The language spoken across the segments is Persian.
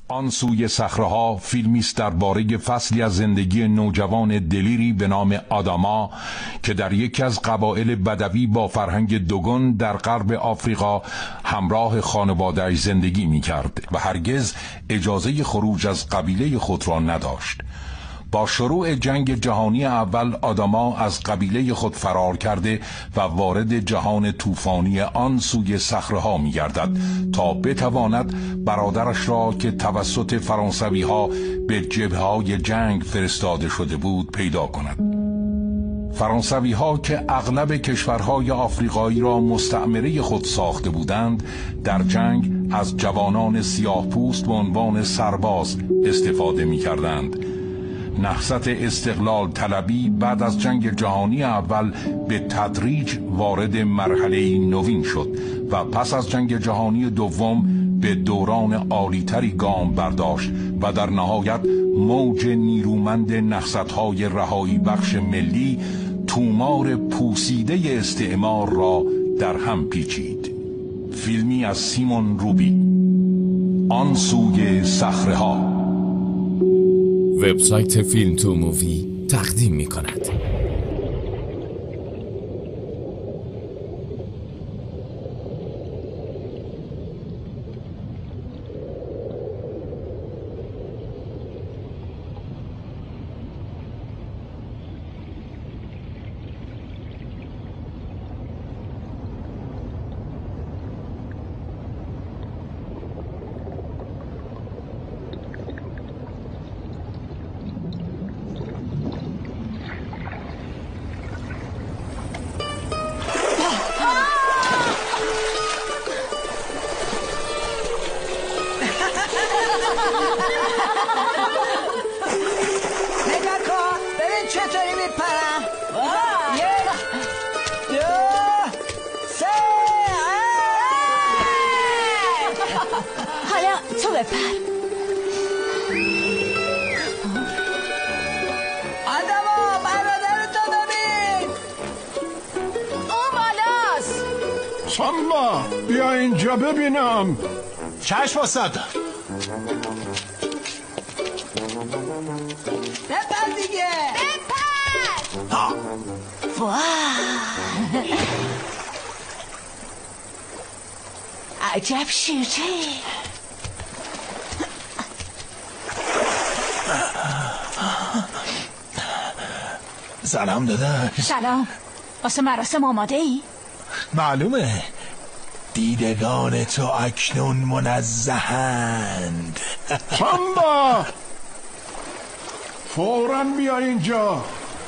آن سوی صخره‌ها فیلمی است درباره فصلی از زندگی نوجوان دلیری به نام آداما که در یکی از قبایل بدوی با فرهنگ دوگون در غرب آفریقا همراه خانواده‌اش زندگی می‌کرد و هرگز اجازه خروج از قبیله خود را نداشت. با شروع جنگ جهانی اول آداما از قبیله خود فرار کرده و وارد جهان طوفانی آن سوی صخره‌ها می‌گردد تا بتواند برادرش را که توسط فرانسوی‌ها به جبهه‌های جنگ فرستاده شده بود پیدا کند. فرانسوی‌ها که اغلب کشورهای آفریقایی را مستعمره خود ساخته بودند، در جنگ از جوانان سیاه‌پوست به عنوان سرباز استفاده می‌کردند. نهضت استقلال طلبی بعد از جنگ جهانی اول به تدریج وارد مرحله نوین شد و پس از جنگ جهانی دوم به دوران عالی‌تری گام برداشت و در نهایت موج نیرومند نهضت‌های رهایی بخش ملی تومار پوسیده استعمار را در هم پیچید. فیلمی از سیمون روبی، آن سوی صخره‌ها. وبسایت فیلم تو مووی تقدیم می کند. نگاه کن ببین چطوری میپرم. 1 2 3. حالا تو بپر. آدما برادرتو ببین، اون بالاست. سامبا بیا اینجا ببینم. چشم استاد. بپر دیگه. بپر. واه. عجب شیرچه. سلام داداش. سلام. واسه مراسم آماده ای؟ معلومه دیدگان تو اکنون منزهند. سامبا فوراً بیا اینجا.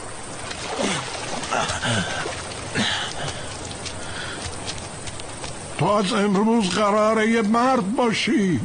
تو از امروز قراره یه مرد باشی.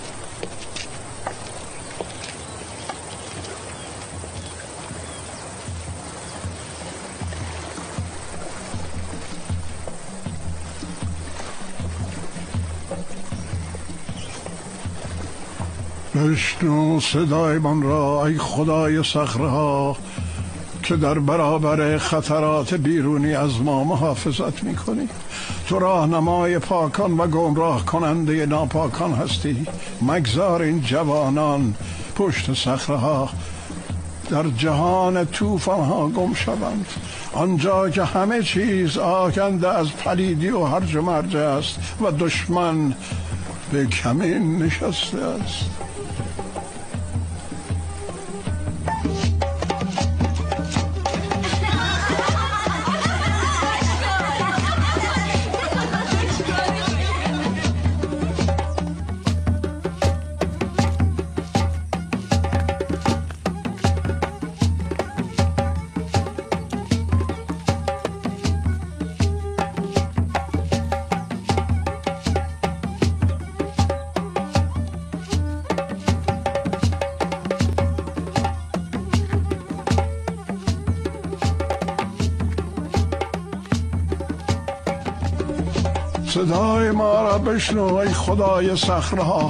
بشنو صدای من را ای خدای صخره‌ها که در برابر خطرات بیرونی از ما محافظت می‌کنی. تو راهنمای پاکان و گمراه کننده ناپاکان هستی. مگذار این جوانان پشت صخره‌ها در جهان طوفان‌ها گم شوند، آنجا که همه چیز آکنده از پلیدی و هرج و مرج است و دشمن به کمین نشسته است. صدای ما را بشنو ای خدای صخره‌ها.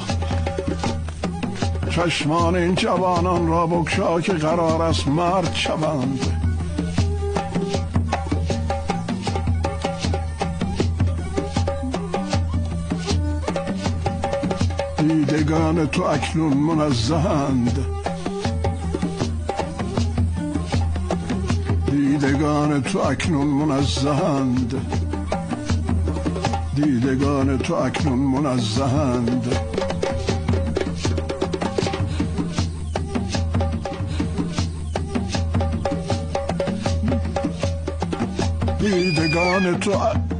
چشمان این جوانان را بگشا که قرار است مرد شوند. دیدگان تو اکنون منزهند، دیدگان تو اکنون منزهند، دیدگان تو اکنون منزهند. دیدگان تو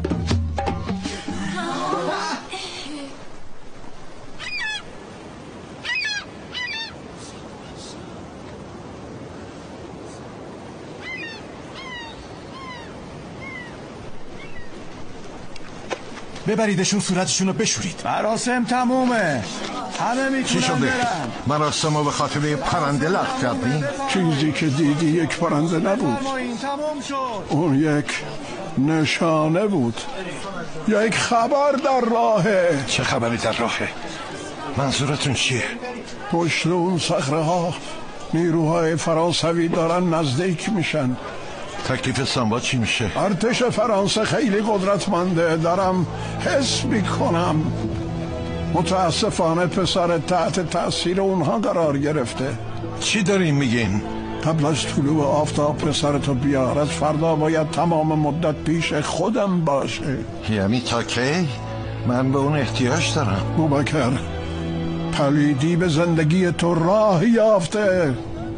ببریدشون صورتشون رو بشورید. مراسم تمومه، همه چی میتونن شده؟ برن. مراسم رو به خاطر یه پرنده لغو کردی؟ چیزی که دیدی یک پرنده نبود، اون یک نشانه بود، یک خبر در راهه. چه خبری در راهه؟ منظورتون چیه؟ پشت اون صخره ها نیروهای فرانسوی دارن نزدیک میشن. تکلیف سامبا چی میشه؟ ارتش فرانسه خیلی قدرتمنده، دارم حس میکنم. متاسفانه پسر تحت تأثیر اونها قرار گرفته. چی دارین میگین؟ قبل از طلوع آفتاب پسرتو بیارد، فردا باید تمام مدت پیش خودم باشه. یعنی تا کی؟ من به اون احتیاج دارم. بوبکر، پلیدی به زندگی تو راه یافته.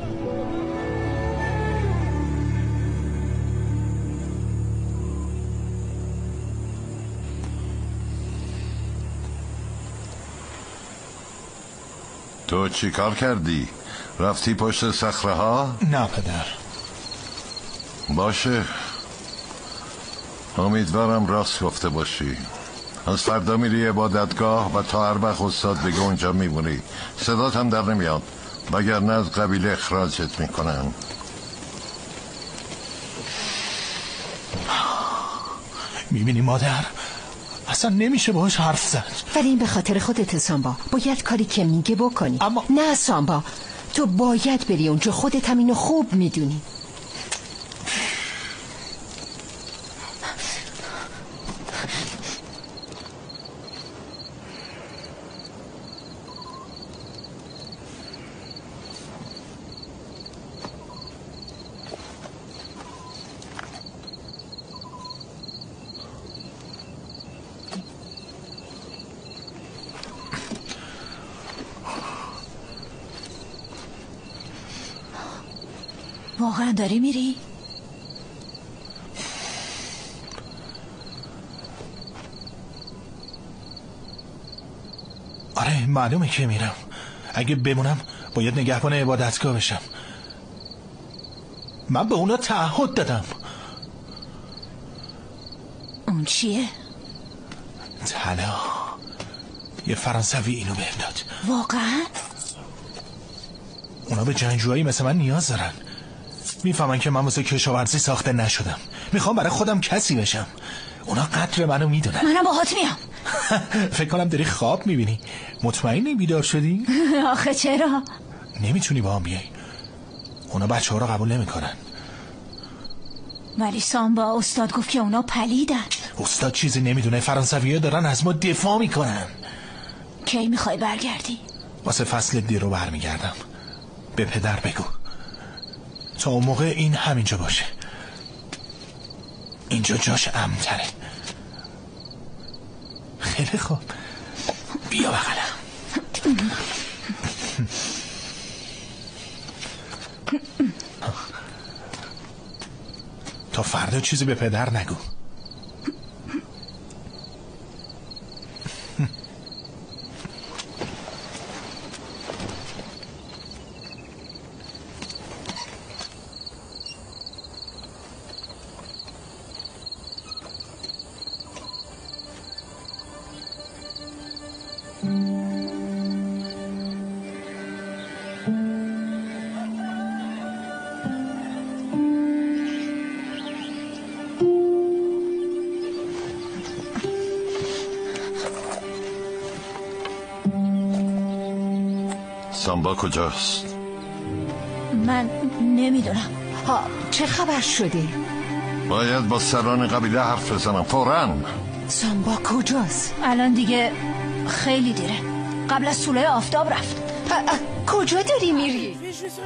تو چی کار کردی؟ رفتی پشت صخره ها؟ نه پدر. باشه، امیدوارم راست گفته باشی. از فردا میری عبادتگاه و تا هر وقت استاد بگه اونجا میمونی. صدات هم در نمیاد، وگرنه از قبیله اخراجت میکنن. میبینی مادر؟ اصلا نمیشه باهاش حرف زد. ولی این به خاطر خودت سامبا، باید کاری که میگه بکنی. اما نه سامبا، تو باید بری اونجا، خودت هم اینو خوب میدونی. واقعا داری میری؟ آره معلومه که میرم. اگه بمونم باید نگهبان عبادتگاه بشم. من به اونا تعهد دادم. اون چیه؟ طلا. یه فرانسوی اینو بهم داد. واقعا؟ اونا به جنگجوهایی مثل من نیاز دارن. میفهمن که من واسه کشاورزی ساخته نشدم. میخوام برای خودم کسی بشم. اونا قدر منو میدونن. منم باهات میام. فکر کنم داری خواب میبینی. مطمئنی بیدار شدی؟ آخه چرا؟ نمیتونی با هم بیای. اونا بچه ها رو قبول نمیکنن. ولی سامبا استاد گفت که اونا پلیدن. استاد چیزی نمیدونه. فرانسوی‌ها دارن از ما دفاع میکنن. کی میخوای برگردی؟ واسه فصل دی رو برمیگردم. به پدر بگو تا اون موقع این همینجا باشه. اینجا جاش امن‌تره. خیلی خوب، بیا بغلم. تا فردا چیزی به پدر نگو. سامبا کجاست؟ من نمیدونم. ها، چه خبر شده؟ باید با سران قبیله حرف بزنم فوراً. سامبا کجاست؟ الان دیگه خیلی دیره. قبل از طلوع آفتاب رفت. کجا داری میری؟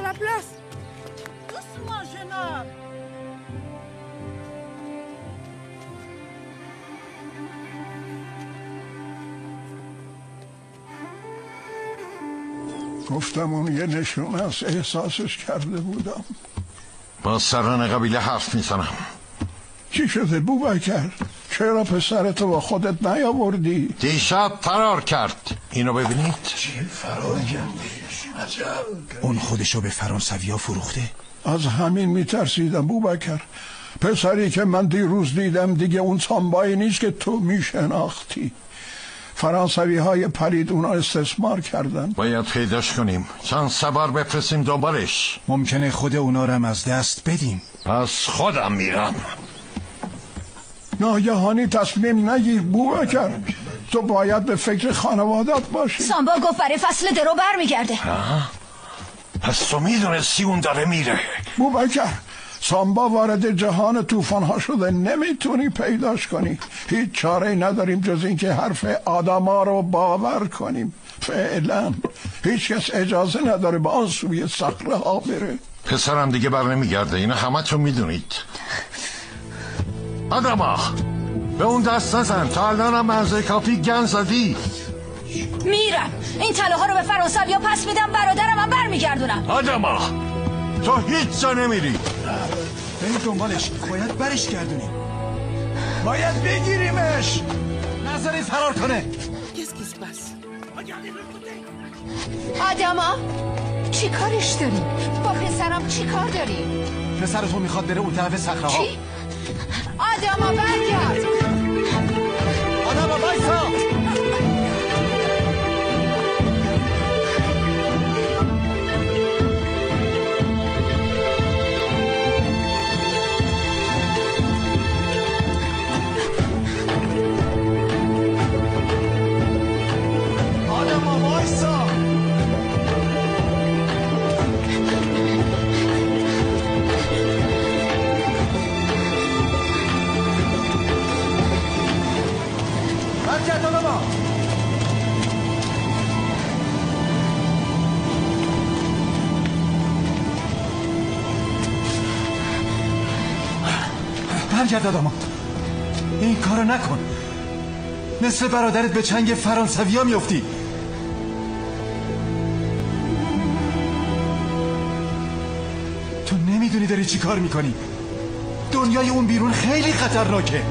گفتم اون یه نشونه از احساسش کرده بودم. با سران قبیله حرف میزنم. چی شده بوبکر؟ چرا پسرتو با خودت نیاوردی؟ دیشب فرار کرد. اینو ببینید. چی فرار کرد؟ اون خودشو به فرانسویا فروخته؟ از همین میترسیدم بوبکر. پسری که من دیروز دیدم دیگه اون سامبایی نیست که تو میشناختی. فرانسوی های پلید اونا استثمار کردن. باید پیداش کنیم. چند سوار بفرستیم دنبالش. ممکنه خود اونا رو از دست بدیم. پس خودم میرم. ناگهانی تصمیم نگیر بوبکر. تو باید به فکر خانوادت باشی. سامبا گفت برای فصل درو برمیگرده. پس تو میدونستی اون داره میره. بوبکر سامبا وارد جهان طوفان ها شده، نمیتونی پیداش کنی. هیچ چاره نداریم جز اینکه حرف آدما رو باور کنیم. فعلا هیچ کس اجازه نداره به آن سوی صخره ها بره. پسرم دیگه بر نمیگرده. اینو همه تو میدونید. آدما به اون دست نزن. تا الان هم منزه کافی گن زدی. میرم این طلاها رو به فرانسویا پس میدم، برادرم هم برمیگردونم. آدما تو هیچ جا نمیری. بریم دنبالش. باید برش گردونیم. باید بگیریمش. نذارید فرار کنه. آدما چی کارش داری؟ با پسرم چی کار داری؟ پسرتون میخواد بره اون طرف صخره ها. چی؟ آدما برگرد. آدما بایستا. برگرد آدما. این کارو نکن. مثل برادرت به چنگ فرانسویا میفتی. تو نمیدونی داری چی کار میکنی. دنیای اون بیرون خیلی خطرناکه.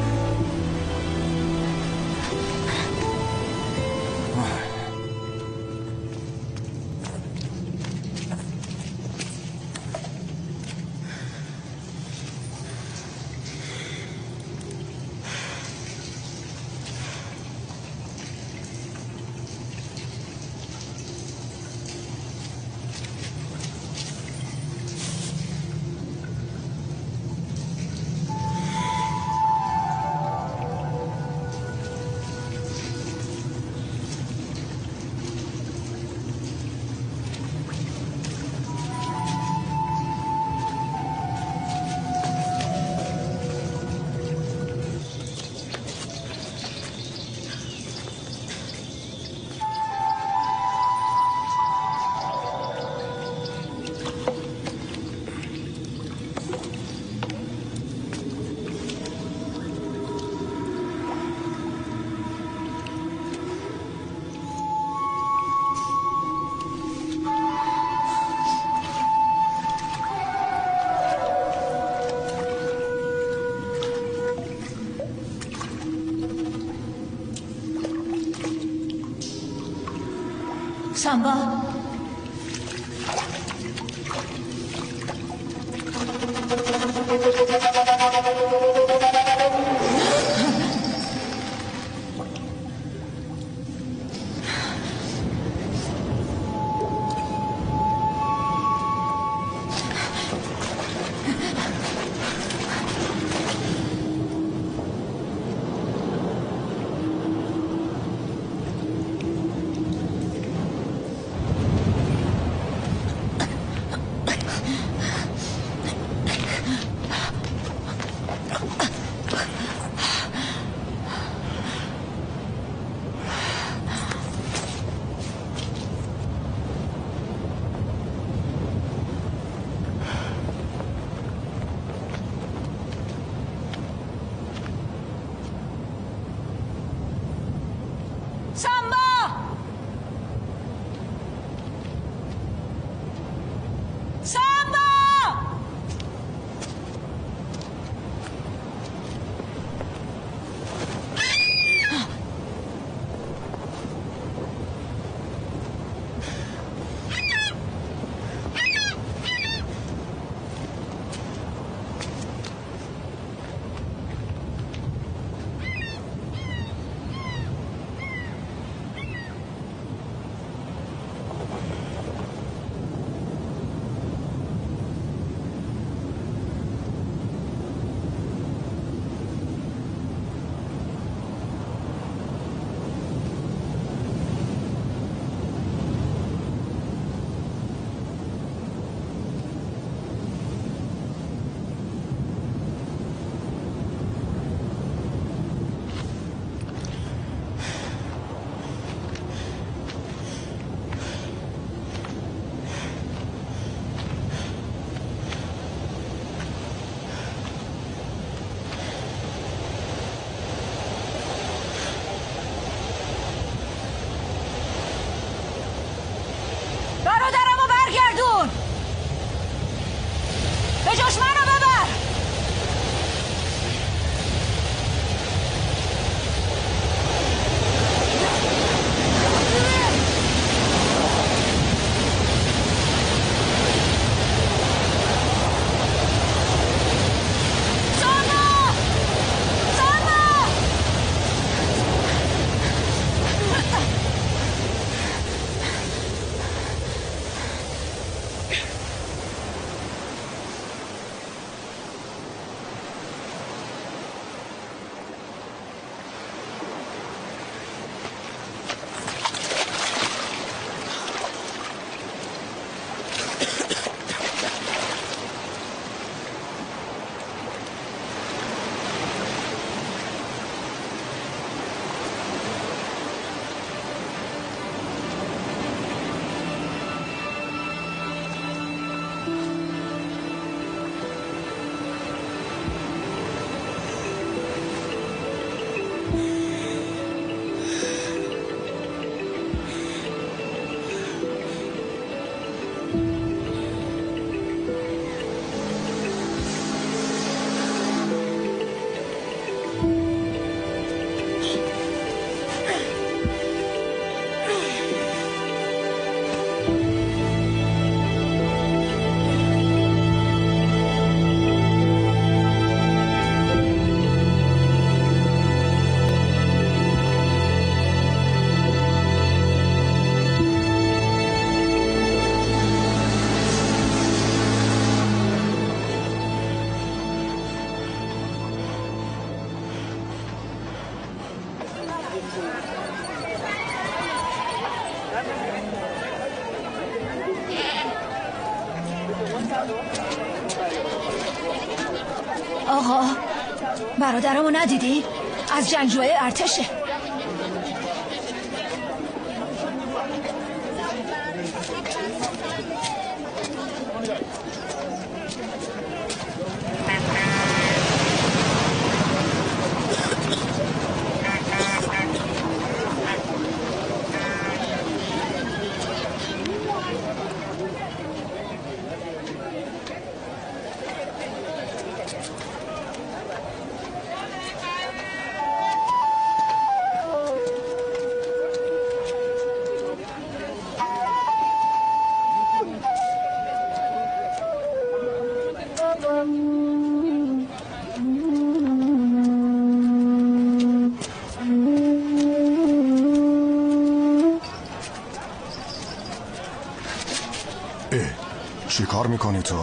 سامبا آقا برادرمو ندیدی؟ از جنگجوی ارتشه. چی کار میکنی تو؟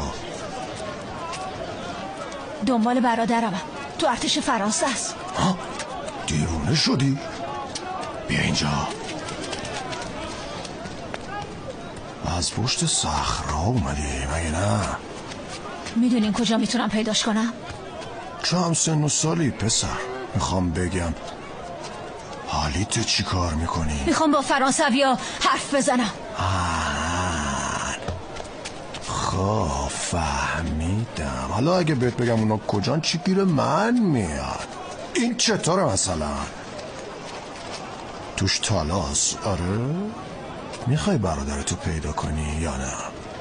دنبال برادرمم. تو ارتش فرانسه است. ها؟ دیوونه شدی؟ بیا اینجا. از پشت صخره‌ها اومدی مگه نه؟ میدونین کجا میتونم پیداش کنم؟ چند سن و سالی پسر؟ میخوام بگم حالی تو چی کار میکنی؟ میخوام با فرانسویا حرف بزنم. خب فهمیدم. حالا اگه بهت بگم اونا کجان چی گیر من میاد؟ این چطوره مثلا؟ توش تالاس؟ آره؟ میخوای برادرتو پیدا کنی یا نه؟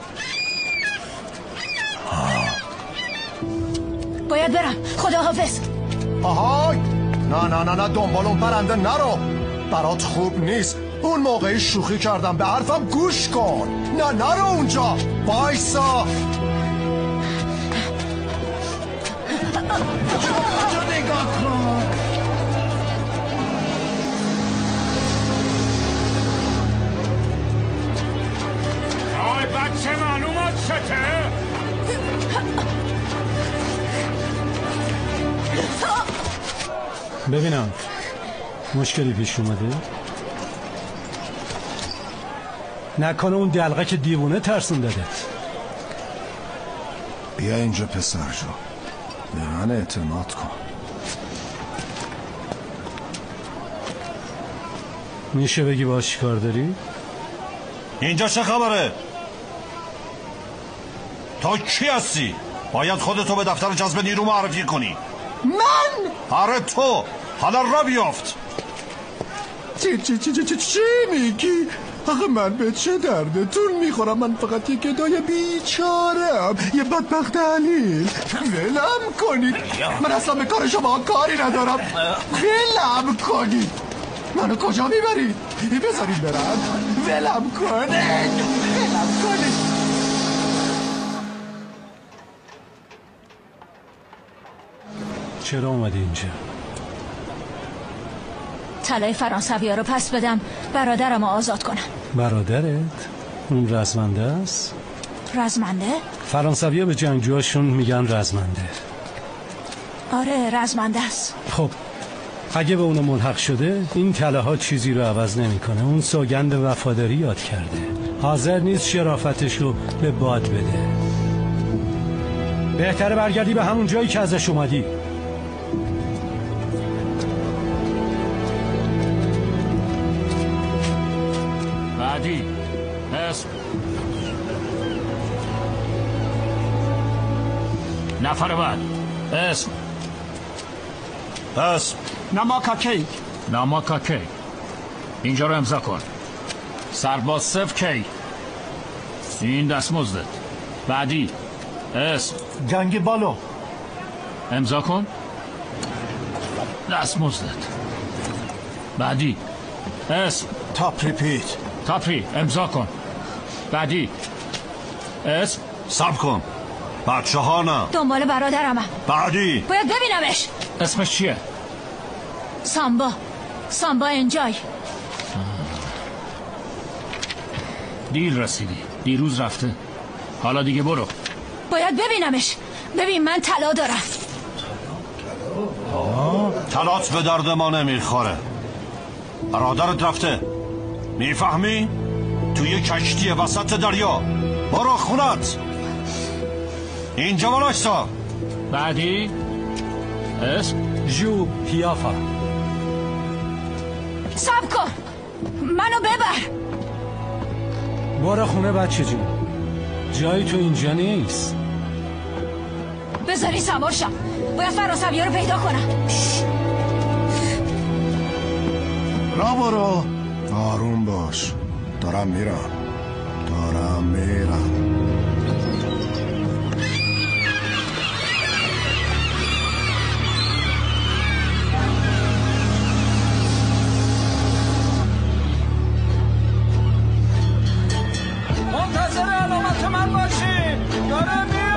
باید برم. خداحافظ. آهای نه دنبال اون پرنده نرو. برات خوب نیست. اون موقعی شوخی کردم. به حرفم گوش کن. نرو اونجا. بایسا. نگاه کن. آی بچه معلومات شده؟ ببینم مشکلی پیش اومده؟ نکنه اون دلغک دیوونه ترسون دادت. بیا اینجا پسر جو. به من اعتماد کن. میشه بگی باش چی کار داری؟ اینجا چه خبره؟ تو کی هستی؟ باید خودتو به دفتر جذب نیرو معرفی کنی. من؟ آره تو. حالا را بیافت. چی میگی؟ آخه من به چه دردتون میخورم؟ من فقط یک گدای بیچارم، یه بدبخت دلیل. ولم کنید. من اصلا به کار شما کاری ندارم. ولم کنید. منو کجا میبرید؟ بذارید برم. ولم کنید. چرا اومدی اینجا؟ طلای فرانسوی ها رو پس بدم برادرم رو آزاد کنم. برادرت؟ اون رزمنده است؟ رزمنده؟ فرانسوی ها به جنگجوهاشون میگن رزمنده. آره رزمنده است. خب اگه به اونو ملحق شده این طله ها چیزی رو عوض نمیکنه. اون سوگند وفاداری یاد کرده، حاضر نیست شرافتش رو به باد بده. بهتره برگردی به همون جایی که ازش اومدی. بعدی اسم نفر بعد اسم نماکاکی. نماکاکی. اینجا رو امضا کن. سرباز صف کی. این دستمزدت. بعدی اسم جنگ بالو. امضا کن. دستمزدت. بعدی اسم تاپری. امضا کن. بعدی اسم صبر کن. بچه ها نه. دنبال برادرمم. بعدی باید ببینمش. اسمش چیه؟ سامبا انجای. دیل رسیدی. دیروز رفته. حالا دیگه برو. باید ببینمش. ببین من طلا دارم. طلات به درد ما نمیخوره. برادرت رفته، میفهمی؟ توی کشتی وسط دریا. برو خونت. اینجا وایسا. بعدی اسم جو پیافا. صبر کن، منو ببر. برو خونه بچه جون، جایی تو اینجا نیست. بذاری سوار شم، باید فرانسوی‌ها رو پیدا کنم. را برو، آروم باش. دارم میرم. منتظر علامت من باشی، داره میاد.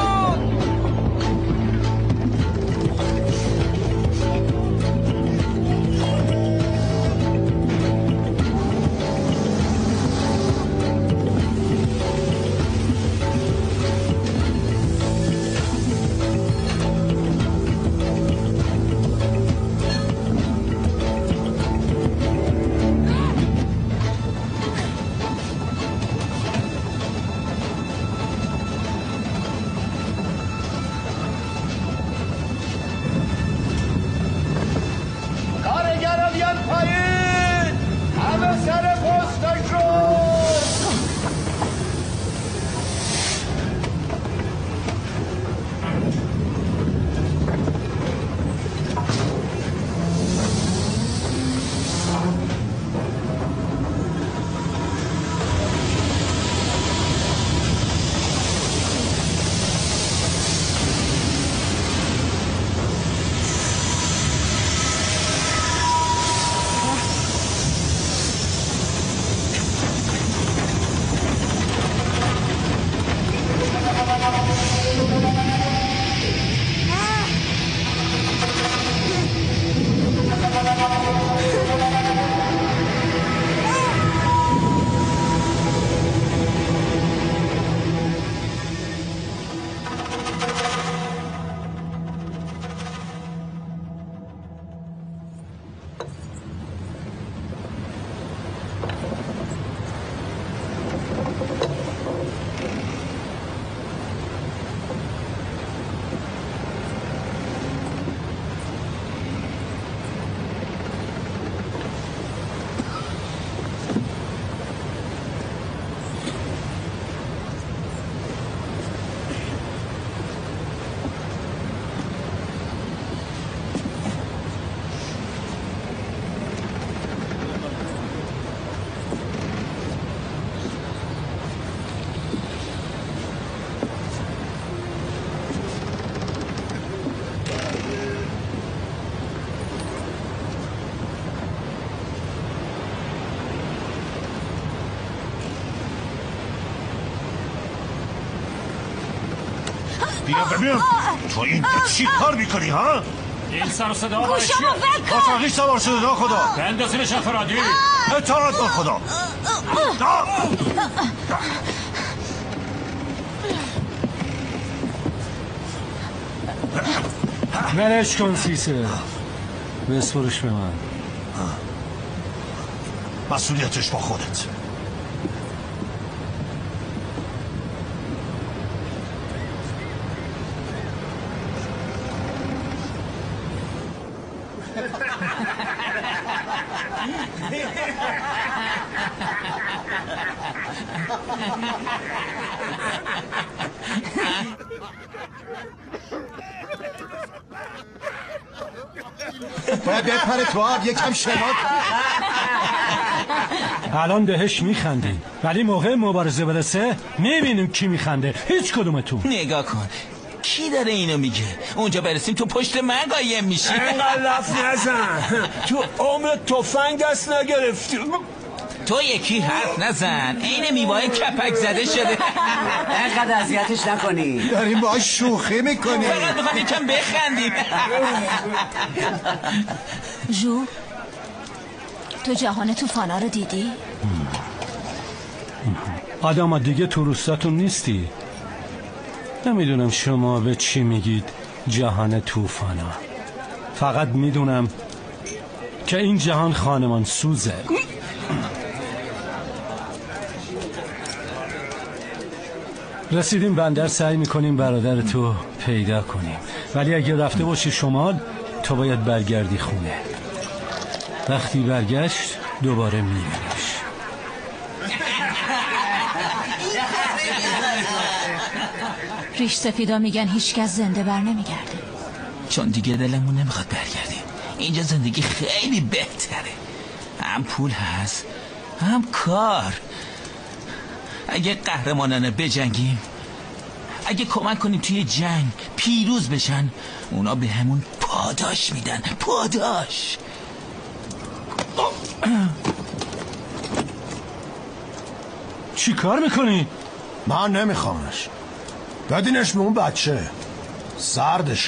بیا ببینم تو اینجا چی کار میکنی ها؟ این سر و صدا برای چیه؟ گوشمو ول کن. اتاقی سوار شده دا خدا. بندازینش افرادی. اطاعت با خدا. ولش کن سیسه، بسپرش به من. مسئولیتش با خودت. باید بپره تو آب، یکم شنات. الان دهش میخندی، ولی موقع مبارزه برسه میبینیم کی میخنده. هیچ کدومتون. نگاه کن، کی داره اینو میگه؟ اونجا برسیم تو پشت من قایم میشی. اینقدر لف نزن، تو عمر تفنگ دست نگرفتی. تو یکی حرف نزن، این میوای کپک زده شده. اینقدر اذیتش نکنی، داریم باهاش شوخی میکنیم. فقط میخوام یکم بخندیم. جو، تو جهان طوفانا رو دیدی؟ آدم دیگه تو روستاتون نیستی. نمیدونم شما به چی میگید جهان طوفانا. فقط میدونم که این جهان خانمان سوزه. رسیدیم بندر، سعی میکنیم برادر تو پیدا کنیم، ولی اگه رفته باشی شمال تو باید برگردی خونه. وقتی برگشت دوباره میبینیش. ریش سفیدا میگن هیچکس زنده بر نمیگرده، چون دیگه دلمون نمیخواد برگردیم. اینجا زندگی خیلی بهتره، هم پول هست هم کار. اگه قهرمانانه بجنگیم، اگه کمک کنیم توی جنگ پیروز بشن، اونا به همون پاداش میدن. پاداش. چی کار میکنی؟ من نمیخوامش. بدینش به اون بچه، سردشه.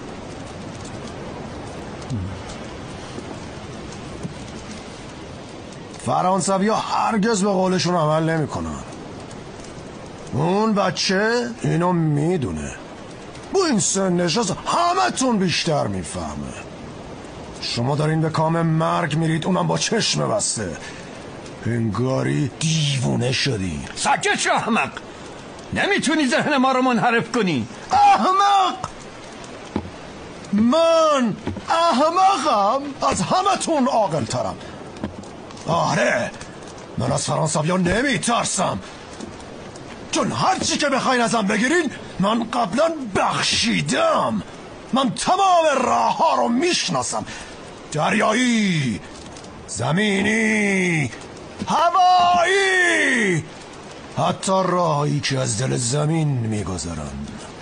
فرانسوی ها هرگز به قولشون عمل نمی کنن. اون بچه اینو میدونه. با این سنش از همه تون بیشتر میفهمه. شما دارین به کام مرگ میرید، اونم با چشم بسته. انگاری دیوونه شدی. ساکت شو احمق. نمیتونی ذهن ما رو منحرف کنی. احمق؟ من احمقم؟ از همه تون عاقل ترم. آره، من از فرانسوی ها نمی ترسم، چون هرچی که بخواین ازم بگیرین من قبلا بخشیدم. من تمام راه ها رو میشناسم، دریایی، زمینی، هوایی، حتی راهی که از دل زمین میگذرن.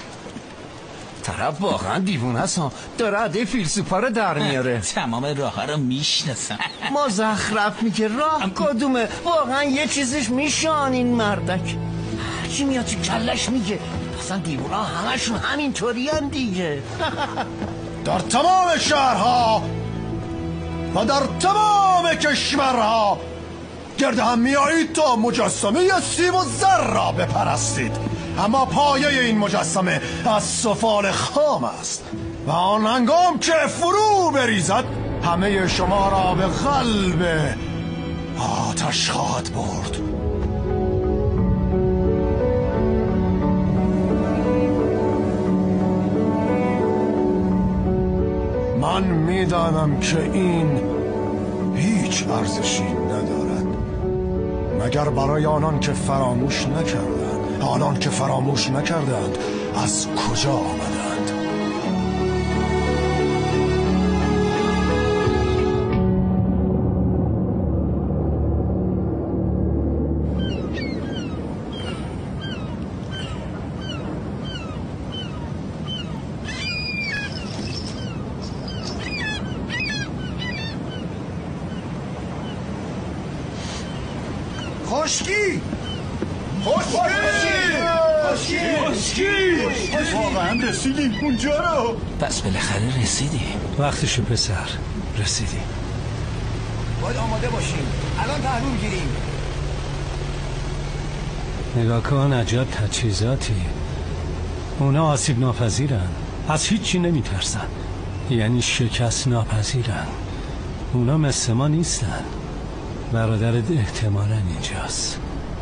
طرف واقعا دیوونه است، داره عده فیلسوفا رو در میاره. تمام راه ها رو میشناسم. مزخرف میگه. راه کدومه؟ واقعا یه چیزش میشان این مردک. هرچی میاد تو کلش میگه. اصلا دیوونه ها همشون همینطوری هم دیگه. در تمام شهرها و در تمام کشورها گرد هم میایید تا مجسمه سیم و زر را بپرستید، اما پایه این مجسمه از سفال خام است و آن هنگام که فرو بریزد همه شما را به قلب آتش خواهد برد. من میدانم که این هیچ ارزشی ندارد مگر برای آنان که فراموش نکردند. آنان که فراموش نکردند از کجا آمدند؟ خشکی! واقعا رسیدیم اونجا رو. پس بالاخره رسیدیم. وقتشو پسر، رسیدیم. باید آماده باشیم، الان پهلو گیریم. نگاه کن، عجب تجهیزاتی. اونا آسیب ناپذیرن، از هیچی نمیترسن، یعنی شکست ناپذیرن. اونا مثل ما نیستن. برادرت احتمالاً اینجاست.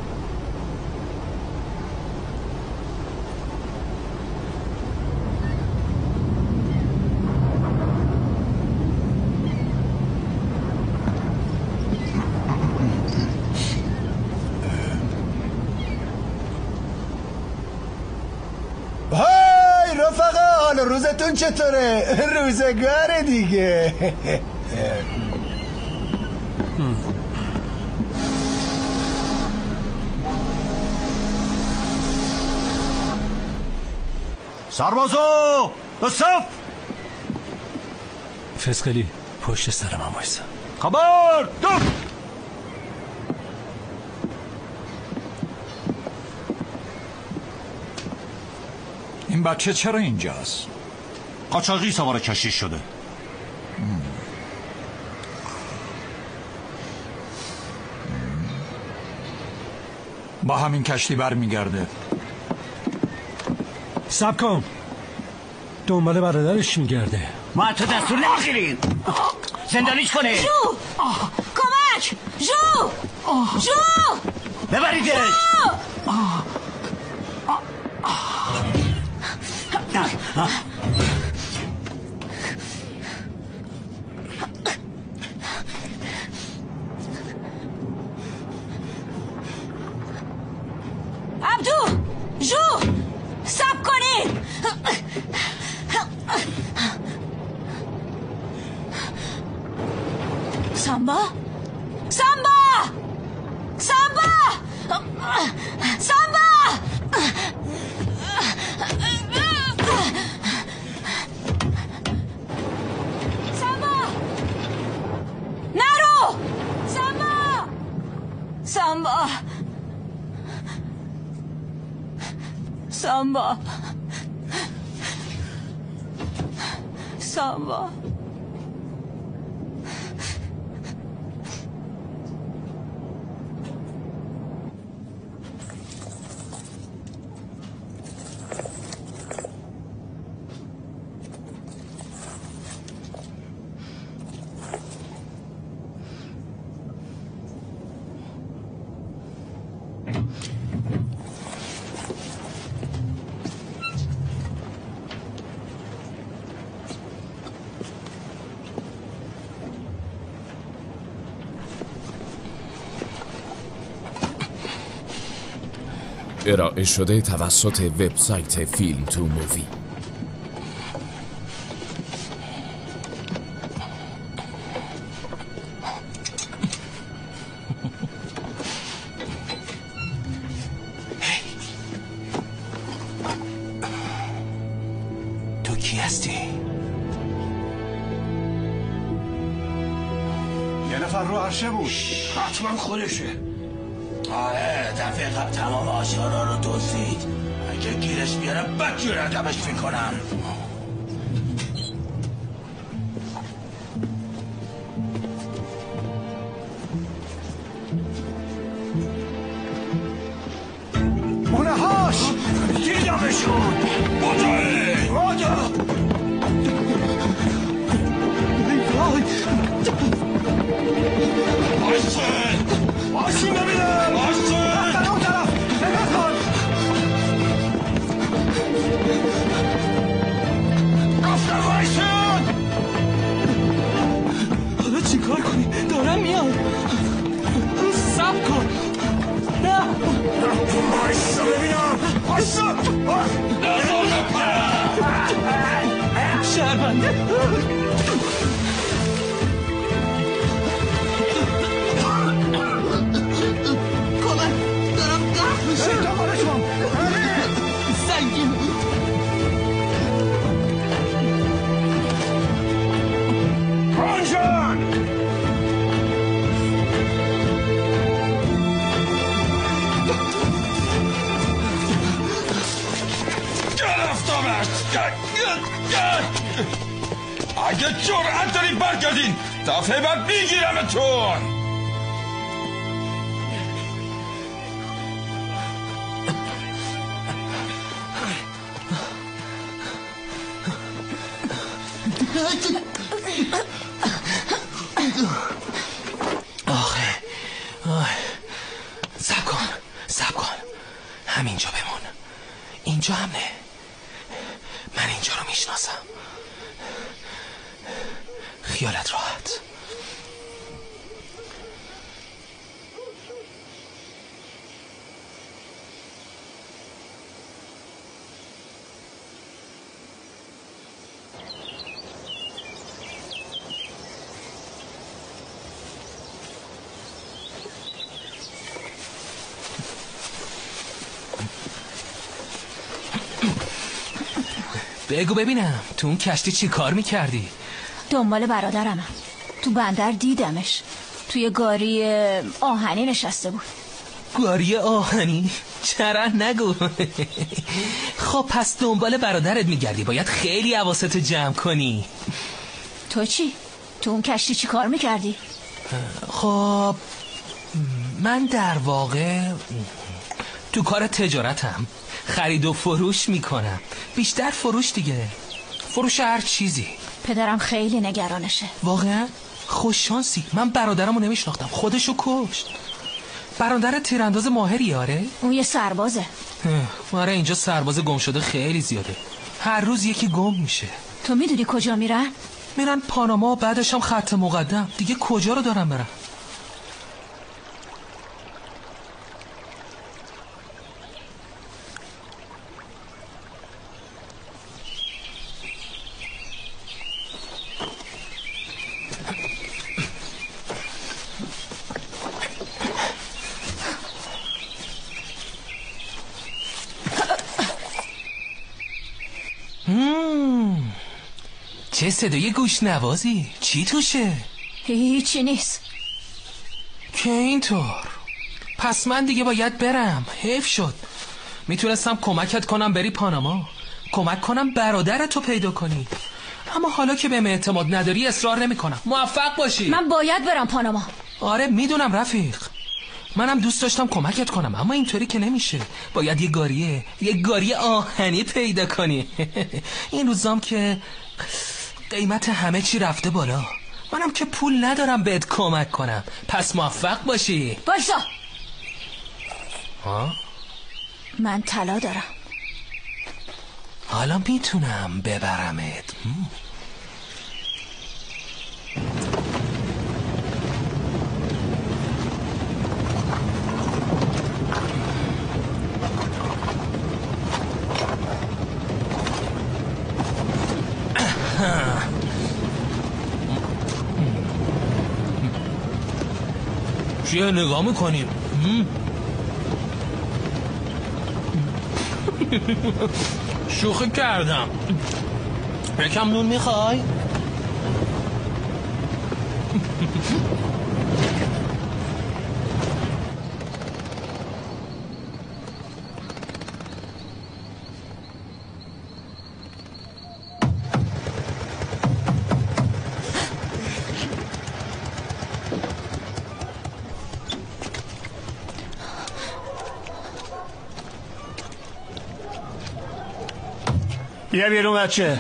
هی رفقا، روزتون چطوره؟ روزگار دیگه. سربازا به صف. فسقلی پشت سر من وایسا. خبر دو. این بچه چرا اینجاست؟ قاچاقی سوار کشتی شده. با همین کشتی برمیگرده. صبر کن، دنبال برادرش میگرده. ما تو دستور نمیگیریم. زندانیش کنه. جو کمک، جو جو ببریدش. عبدو، جو سب کنین. سامبا سامبا سامبا سامبا سامبا نرو. سامبا سامبا سامبا سامبا ارائه شده توسط وبسایت فیلم تو مووی. تو کی هستی؟ یه نفر رو عرشه بود. حتما خودشه. آره دفعه قبل تمام آشارا رو دزدید. اگه گیرش بیارم بدجور ادبش میکنم. مونه هاش دیدمشون. بجایی راجا ماشین ببینم. رفتن اون طرف. نگاه کن. رفتن بایشون. حالا چی کار کنی؟ دارم میاد. سب کن. نه بایستا ببینم. بایستا. شرمنده. سنگین رانجان گرفتمش. اگه جرأت دارید برگردین دفعه بعد میگیرمتون. سب کن همینجا بمون. اینجا هم نه. من اینجا رو میشناسم. خیالت راحت. بگو ببینم تو اون کشتی چی کار میکردی؟ دنبال برادرمم. تو بندر دیدمش. توی گاری آهنی نشسته بود. گاری آهنی؟ چرا نگو. خب پس دنبال برادرت میگردی. باید خیلی حواستو جمع کنی. تو چی؟ تو اون کشتی چی کار میکردی؟ خب من در واقع تو کار تجارتم. خرید و فروش میکنم. بیشتر فروش دیگه. فروش هر چیزی. پدرم خیلی نگرانشه. واقعا؟ خوششانسی، من برادرمو نمیشناختم، خودشو کشت. برادر تیرانداز ماهری آره؟ اون یه سربازه. آره اینجا سرباز گم شده خیلی زیاده، هر روز یکی گم میشه. تو میدونی کجا میرن؟ میرن پاناما و بعدش هم خط مقدم. دیگه کجا رو دارن برن؟ چه صدای گوش نوازی؟ چی توشه؟ هیچی نیست. که اینطور؟ پس من دیگه باید برم. حیف شد، میتونستم کمکت کنم بری پاناما، کمک کنم برادرتو پیدا کنی، اما حالا که بهم اعتماد نداری اصرار نمی کنم. موفق باشی. من باید برم پاناما. آره میدونم رفیق، منم دوست داشتم کمکت کنم اما اینطوری که نمیشه. باید یه گاری آهنی پیدا کنی. این روزام که قیمت همه چی رفته بالا، منم که پول ندارم بهت کمک کنم. پس موفق باشی. بایسا. ها؟ من طلا دارم. حالا میتونم ببرمت. چیه نگاه میکنیم؟ شوخی کردم. یکم نون میخوای؟ بیا بیرون بچه.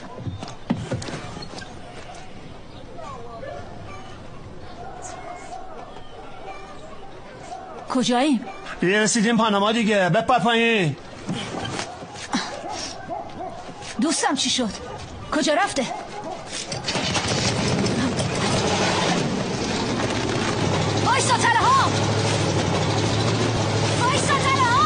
کجاییم؟ بیا رسیدیم پاناما دیگه. بپر پایین. دوستم چی شد؟ کجا رفته؟ وایسا تلها! وایسا تلها!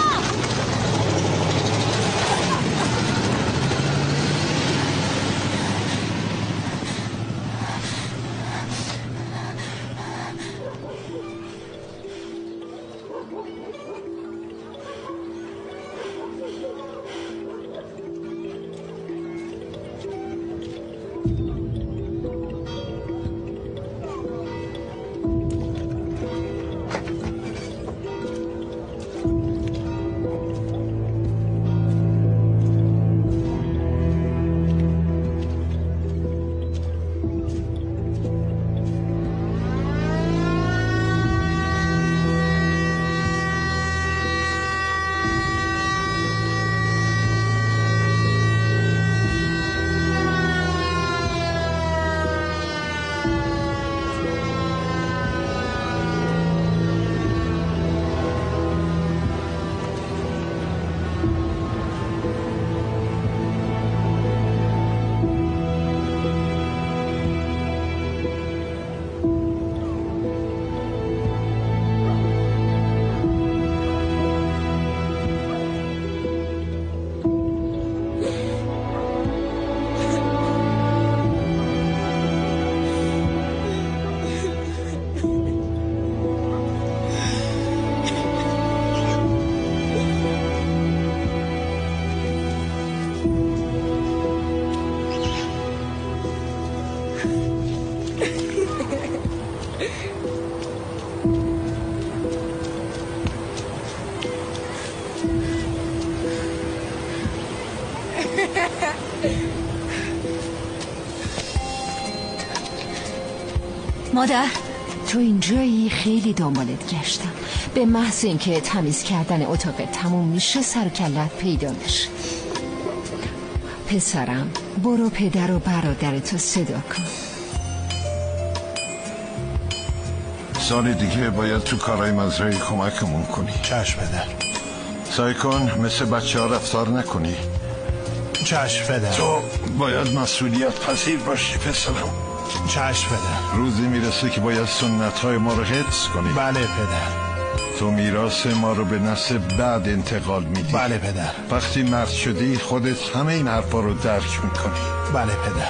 مادر تو اینجایی؟ خیلی دنبالت گشتم. به محض اینکه تمیز کردن اتاقت تموم میشه سر و کلت پیدا میشه. پسرم برو پدر و برادرتو صدا کن. سال دیگه باید تو کارهای مزرعه کمکمون کنی. چشم پدر. سعی کن مثل بچه ها رفتار نکنی. چشم پدر. تو باید مسئولیت پذیر باشی پسرم. چشم پدر. روزی میرسه که باید سنت های ما رو حفظ کنی. بله پدر. تو میراث ما رو به نسل بعد انتقال میدی. بله پدر. وقتی مرد شدی خودت همه این حرفا رو درک میکنی. بله پدر.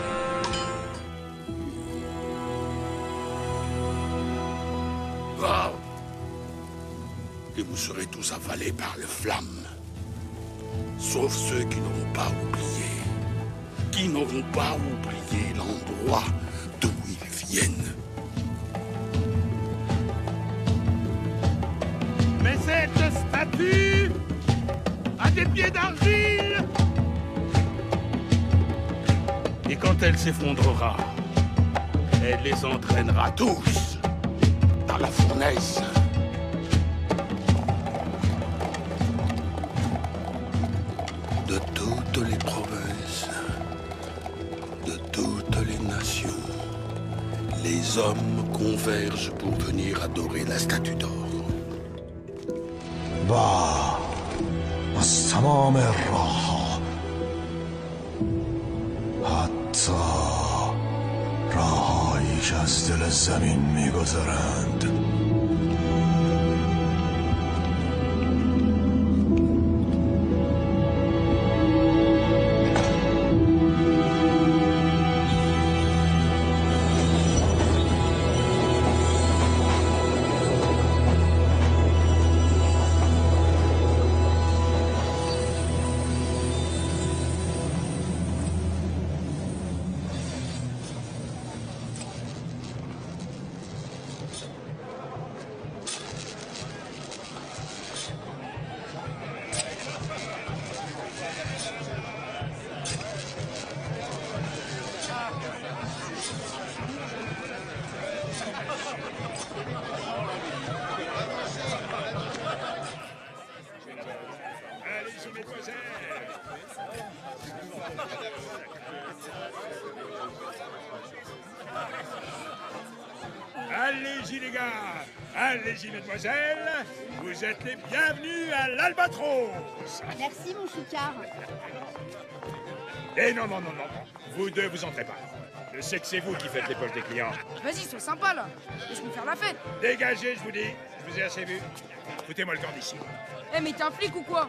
Et vous serez tous avalés par les flammes. Sauf ceux qui n'auront pas oublié. Qui n'auront pas oublié l'endroit d'où ils viennent. Mais cette statue a des pieds d'argile. Et quand elle s'effondrera, elle les entraînera tous dans la fournaise. De toutes les provinces, de toutes les nations, les hommes convergent pour venir adorer la statue d'or. و از تمام راه ها حتی راههایی که از دل زمین میگذرند Allez-y les gars, allez-y mesdemoiselles, vous êtes les bienvenus à l'Albatros. Merci mon choucard. Et non, vous deux vous entrez pas. Je sais que c'est vous qui faites les poches des clients. Vas-y, sois sympa là, laisse-nous faire la fête. Dégagez, je vous dis, je vous ai assez vu. Foutez-moi le camp d'ici. Eh mais t'es un flic ou quoi?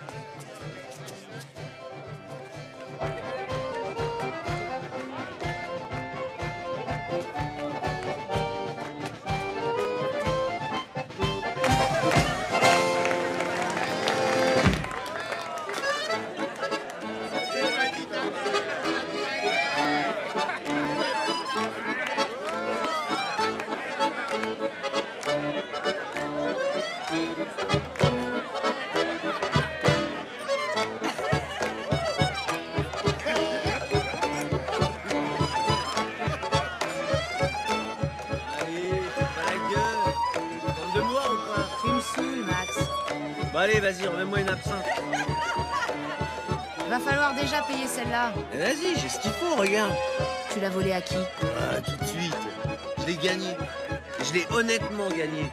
Bon allez, vas-y, remets-moi une absinthe. Va falloir déjà payer celle-là. Vas-y, j'ai ce qu'il faut, regarde. Tu l'as volée à qui? Ah, tout de suite. Je l'ai gagné. Je l'ai honnêtement gagné.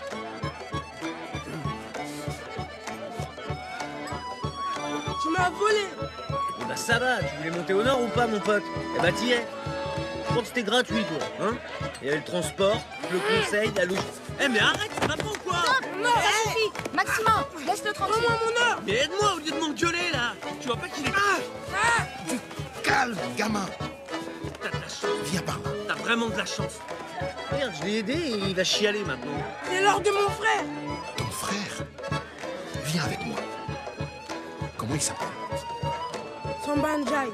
Tu m'as volé. Eh bah ça va, tu voulais monter au nord ou pas, mon pote? Eh bah t'y es. Je pense que c'était gratuit, toi, hein? Il y avait le transport, le conseil, la logique. Eh mais arrête, ça va pas ou quoi? Stop, non, ça suffit. Maximin, laisse-le tranquille. Rends-moi mon or. Mais aide-moi au lieu de m'engueuler, là. Tu vois pas qu'il est... Calme, gamin. T'as de la chance. Viens par là. T'as vraiment de la chance. Regarde, je l'ai aidé et il va chialer maintenant. C'est l'or de mon frère. Ton frère? Viens avec moi. Comment il s'appelle? Sambanjai.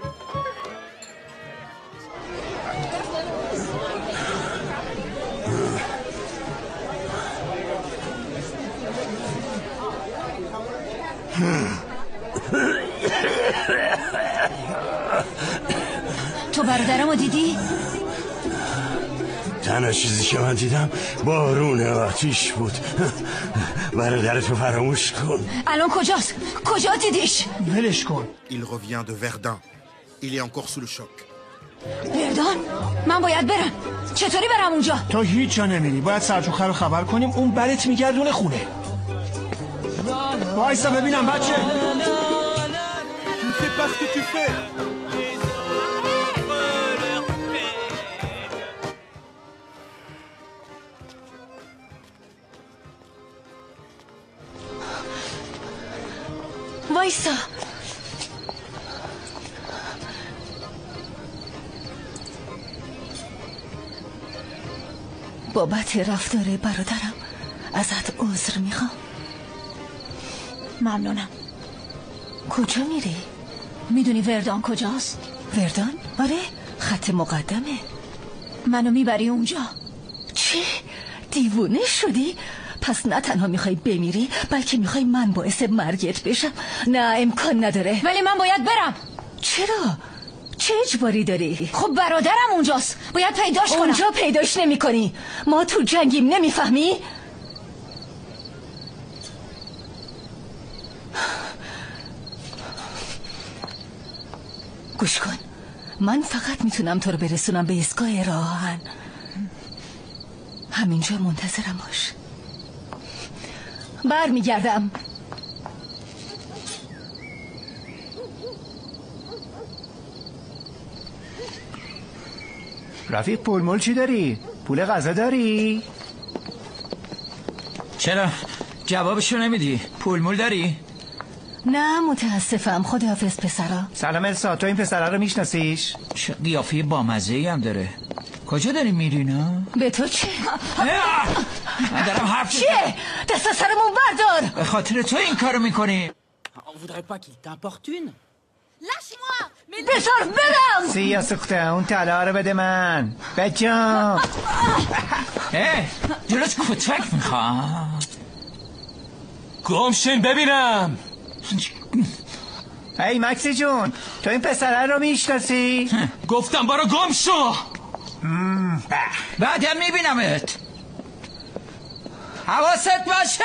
تو برادرمو دیدی؟ تنها چیزی که من دیدم بارون آتیش بود. برادرتو فراموش کن. الان کجاست؟ کجا دیدیش؟ ولش کن. Il revient de Verdun. Il est encore sous le choc. وردان من باید برم. چطوری برم اونجا؟ تو هیچ جا نمیری. باید سلجوقه رو خبر کنیم، اون برت میگردونه خونه. وایسا ببینم بچه. وایسا. بابت رفتار برادرم ازت عذر میخوام. ممنونم. کجا میری؟ میدونی وردان کجاست؟ وردان؟ آره، خط مقدمه. منو میبری اونجا؟ چی؟ دیوونه شدی؟ پس نه تنها میخوای بمیری، بلکه میخوای من باعث مرگت بشم. نه امکان نداره. ولی من باید برم. چرا؟ چه اجباری داری؟ خب برادرم اونجاست، باید پیداش کنم. اونجا پیداش نمی کنی. ما تو جنگیم، نمیفهمی؟ گوش کن، من فقط میتونم تو رو برسونم به ایستگاه راهن. همینجا منتظرم باش. برمیگردم. رفیق پول مول چی داری؟ پول غذا داری؟ چرا؟ جوابشو نمیدی؟ پول مول داری؟ نه متاسفم. خداحافظ پسرا. سلام السا، تو این پسرا رو میشناسیش؟ چه قیافه بامزه‌ای هم داره. کجا داری میری نه؟ به تو چه؟ من دارم حرف چیه؟ دست سرمون بردار. به خاطر تو این کارو میکنی. بذار برم. سیا سخته، اون طلا رو بده من. بچم. جلوش کتک میخوام. گمشین ببینم. ای مکسی جون، تو این پسره رو میشناسی؟ گفتم برو گم شو. بعدم میبینمت. حواست باشه.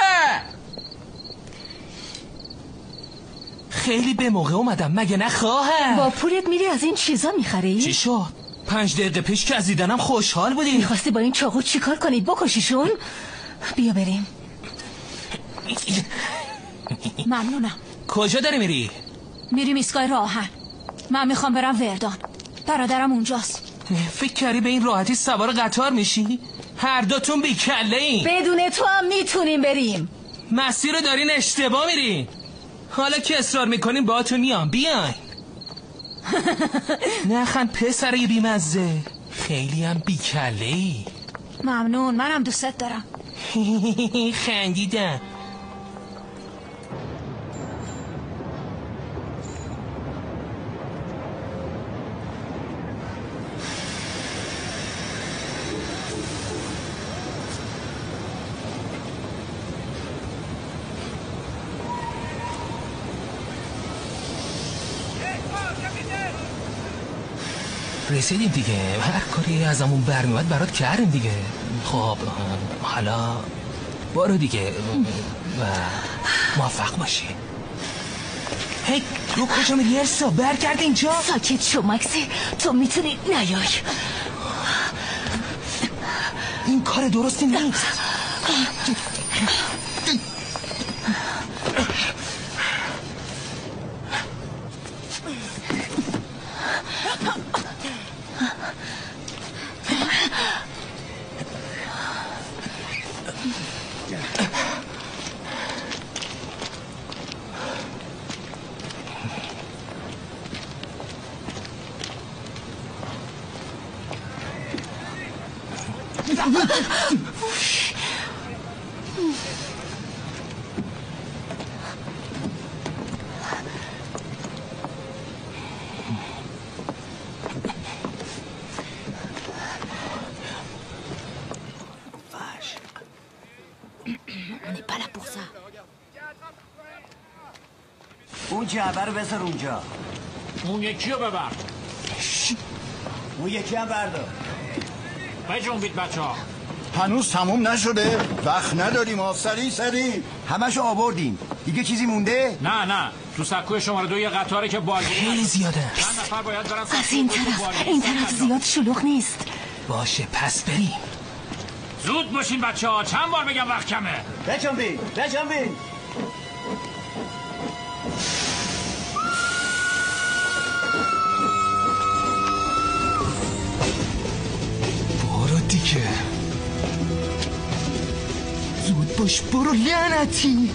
خیلی به موقع اومدم مگه نه خواهر؟ با پولت میری از این چیزا میخری؟ چی شد؟ 5 دقیقه پیش که از دیدنم خوشحال بودی. میخواستی با این چاقو چیکار کنید؟ بکشیشون؟ بیا بریم. ممنونم. کجا داری میری؟ میریم ایستگاه راهن. من میخوام برم وردان. برادرم اونجاست. فکر کردی به این راحتی سوار قطار میشی؟ هر دوتون بیکله این. بدون تو هم میتونیم بریم. مسیر رو دارین اشتباه میرین. حالا که اصرار میکنیم با تو میام. بیاین. نخند پسر بیمزه، خیلی هم بیکله ای. ممنون، منم دوست دارم. خندیدم. رسیدیم دیگه. هر کاری ازمون برمیاد برات کردیم دیگه. خب حالا برو دیگه و موفق باشی. هی رو کجا میری ارسا؟ برگرد اینجا. ساکت شو مکسی، تو میتونی نیای. این کار درستی نیست. اون جعبه رو بذار اونجا. اون یکی رو ببر. اون یکی هم بردار. بجنبید بچه ها. هنوز تموم نشده. وقت نداریم. سریع همشو آوردیم. دیگه چیزی مونده؟ نه تو سکوی شماره 2 یه قطاره که بالگیری خیلی زیاده. چند نفر باید برن از این طرف زیاد شلوغ نیست. باشه پس بریم. زود باشین بچه‌ها، چند بار بگم وقت کمه. بجنبین برو دیگه، زود باش برو لعنتی.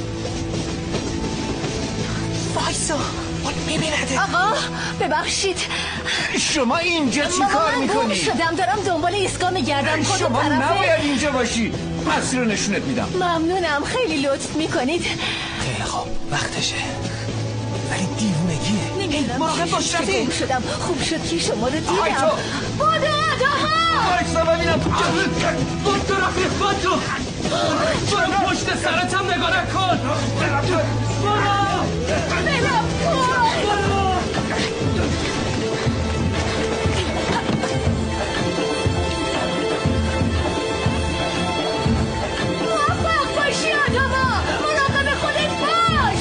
وایسا ببینده. آقا ببخشید، شما اینجا چی کار میکنی؟ من شدم دارم دنبال ایستگاه میگردم. شما نباید اینجا باشی. مسیر رو نشونت میدم. ممنونم، خیلی لطف میکنید. خیلی خوب وقتشه، ولی دیوونگیه. نمیدونم مراقب باش رفیق. شدم. خوب شد که شما رو دیدم. بودو آقا وایسا ببینم. بود تو رفیق، بود تو. برو پشت سرتم نگاه نکن. برو موفق باشی آدما، مراقب خودت باش.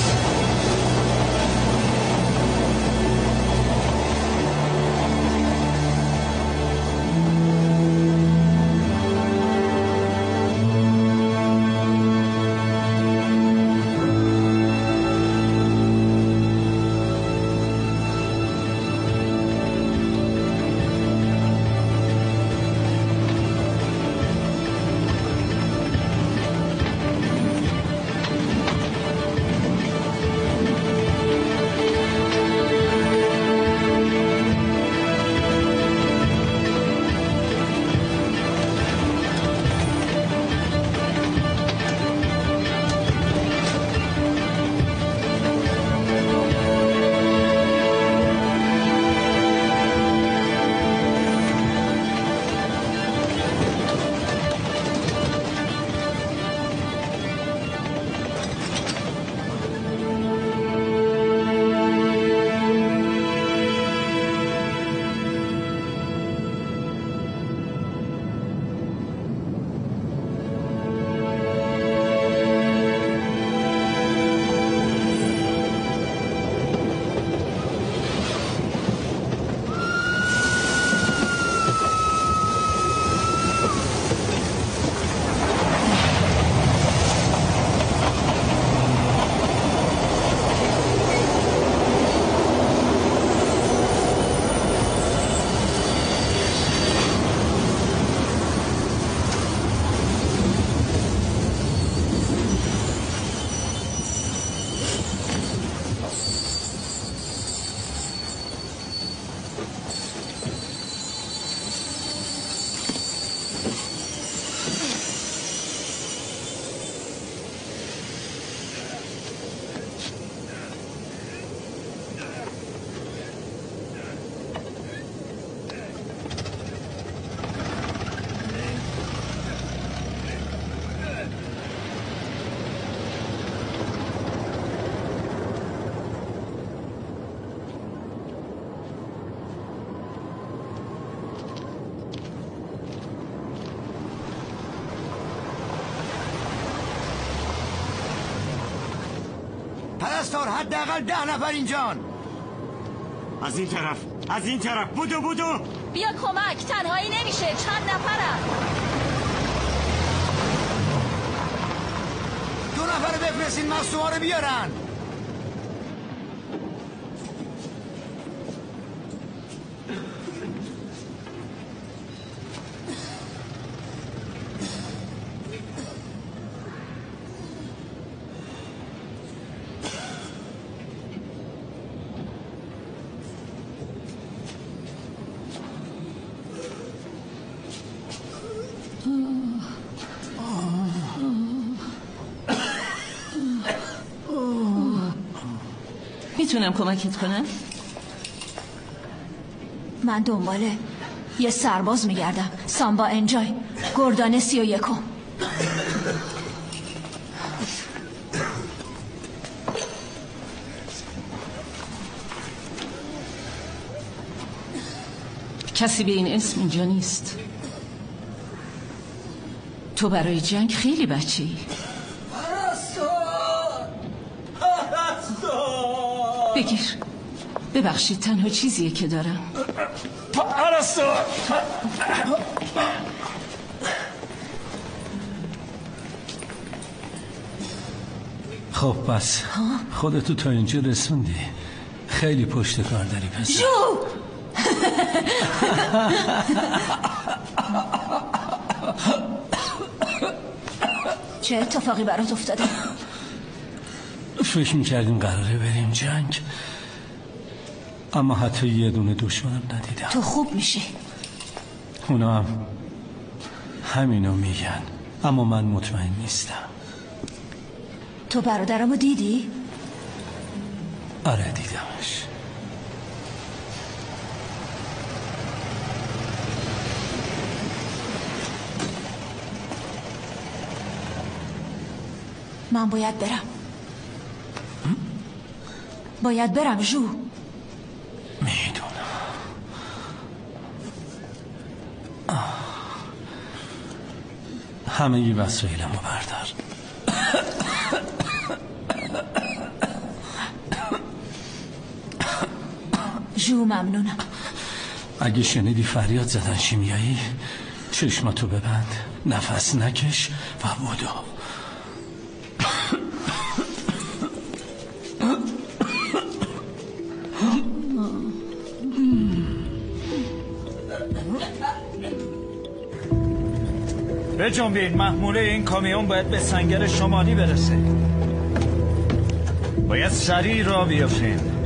پرستار حداقل 10 نفر اینجان. از این طرف بودو بیا کمک، تنهایی نمیشه، چند نفرم. 2 نفر بفرستین مصوما رو بیارن. میتونم کمکت کنم؟ من دنباله یه سرباز میگردم. سامبا انجای، گردان 31. کسی به این اسم اینجا نیست. تو برای جنگ خیلی بچه‌ای. پرستار بگیر. ببخشید تنها چیزیه که دارم. پرستار خب بس خودتو تا اینجا رسوندی. خیلی پشت کار داری پس. جو چه اتفاقی برات افتاده؟ فکر میکردیم قراره بریم جنگ، اما حتی یه دونه دشمنم ندیدم. تو خوب میشی. اونا هم همینو میگن، اما من مطمئن نیستم. تو برادرمو دیدی؟ آره دیدمش. من باید برم. باید برم جو. میدونم. همه ی وسایلمو بردار. جو ممنونم. اگه شنیدی فریاد زدن شیمیایی، چشماتو ببند، نفس نکش و بودو. بجنبین، محموله این کامیون باید به سنگر شمالی برسه. باید سریع راه بیافتیم.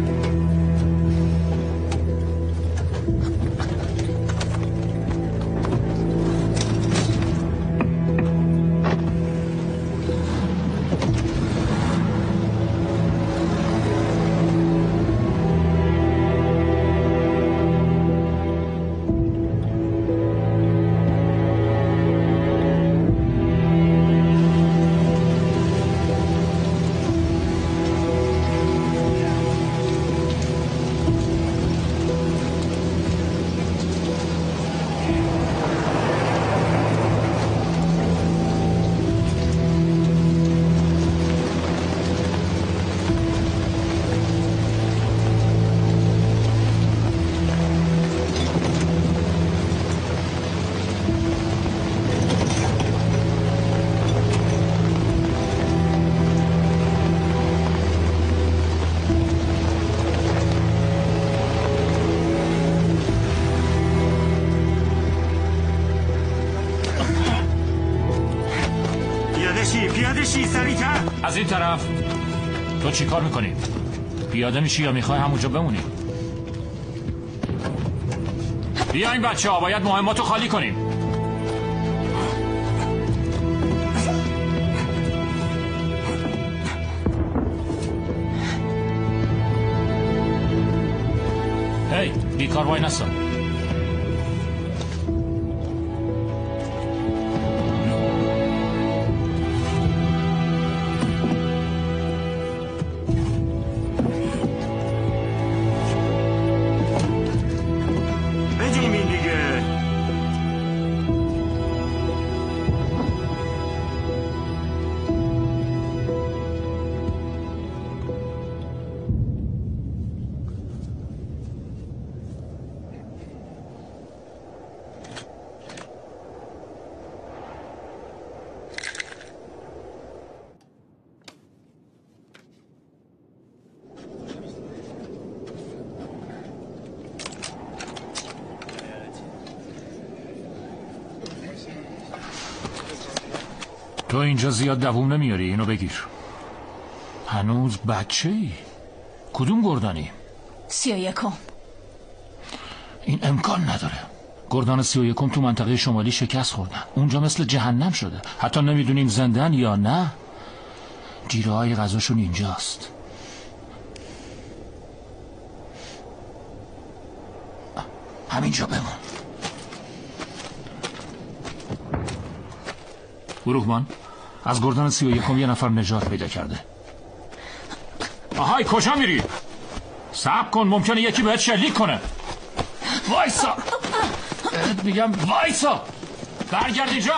پیاده شی سریع‌تر. از این طرف. تو چی کار میکنی؟ پیاده میشی یا میخوای همونجا بمونی؟ بیاین بچه ها، باید مهماتو خالی کنیم. هی بیکار وای نسا. تو اینجا زیاد دووم نمیاری، اینو بگیر. هنوز بچه ای؟ کدوم گردانی؟ 31. این امکان نداره. گردان 31 تو منطقه شمالی شکست خوردن. اونجا مثل جهنم شده. حتی نمیدونیم زندن یا نه. جیره های غذاشون اینجاست. همینجا بمون. گروهمان از گردان 31 یه نفر نجات پیدا کرده. آهای کجا میری؟ صبر کن، ممکنه یکی بهت شلیک کنه. وایسا، میگم وایسا، برگرد اینجا.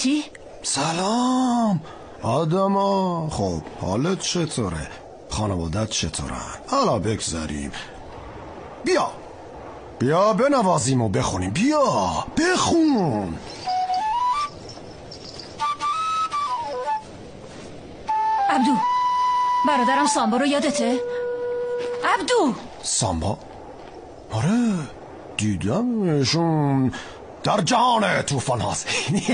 سلامتی؟ سلام آدما. خب حالت چطوره؟ خانوادت چطورن؟ حالا بگذاریم. بیا بنوازیم و بخونیم. بیا بخون. عبدو، برادرم سامبا رو یادته؟ عبدو. سامبا؟ آره دیدمشون در جهان توفان هاست.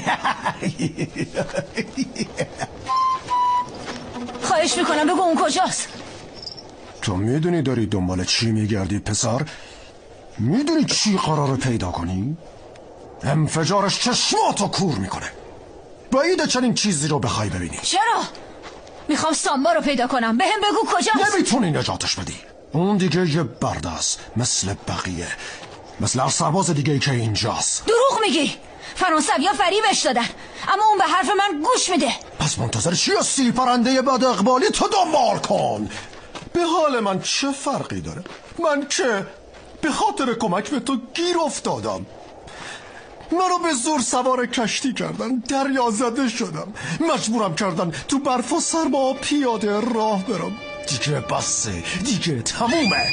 خواهش میکنم بگو اون کجاست. تو میدونی داری دنبال چی میگردی پسر؟ میدونی چی قراره پیدا کنی؟ انفجارش چشماتو کور میکنه. بعیده چنین چیزی رو بخوای ببینی. چرا؟ میخوام سامبا رو پیدا کنم. بهم بگو کجاست. نمیتونی نجاتش بدی. اون دیگه یه برده است، مثل بقیه، مثل هر سرباز دیگه ای که اینجاست. دروغ میگی. فرانسویا فریبش دادن، اما اون به حرف من گوش میده. پس منتظر چی هستی؟ پرنده بد اقبالی تو دنبال کن. به حال من چه فرقی داره؟ من که به خاطر کمک به تو گیر افتادم. منو به زور سوار کشتی کردن، دریا زده شدم، مجبورم کردن تو برف و سرما پیاده راه برم. دیگه بسه، دیگه تمومه.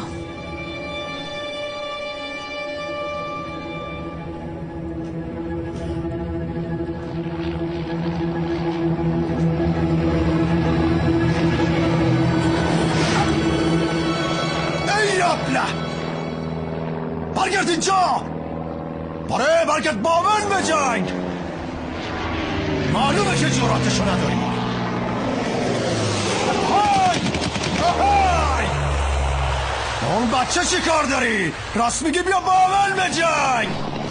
برگرد اینجا. باره برگرد با من به جنگ. معلومه که جراتشو نداری. های های اون بچه چی کار داری؟ راست میگی بیا با من به جنگ.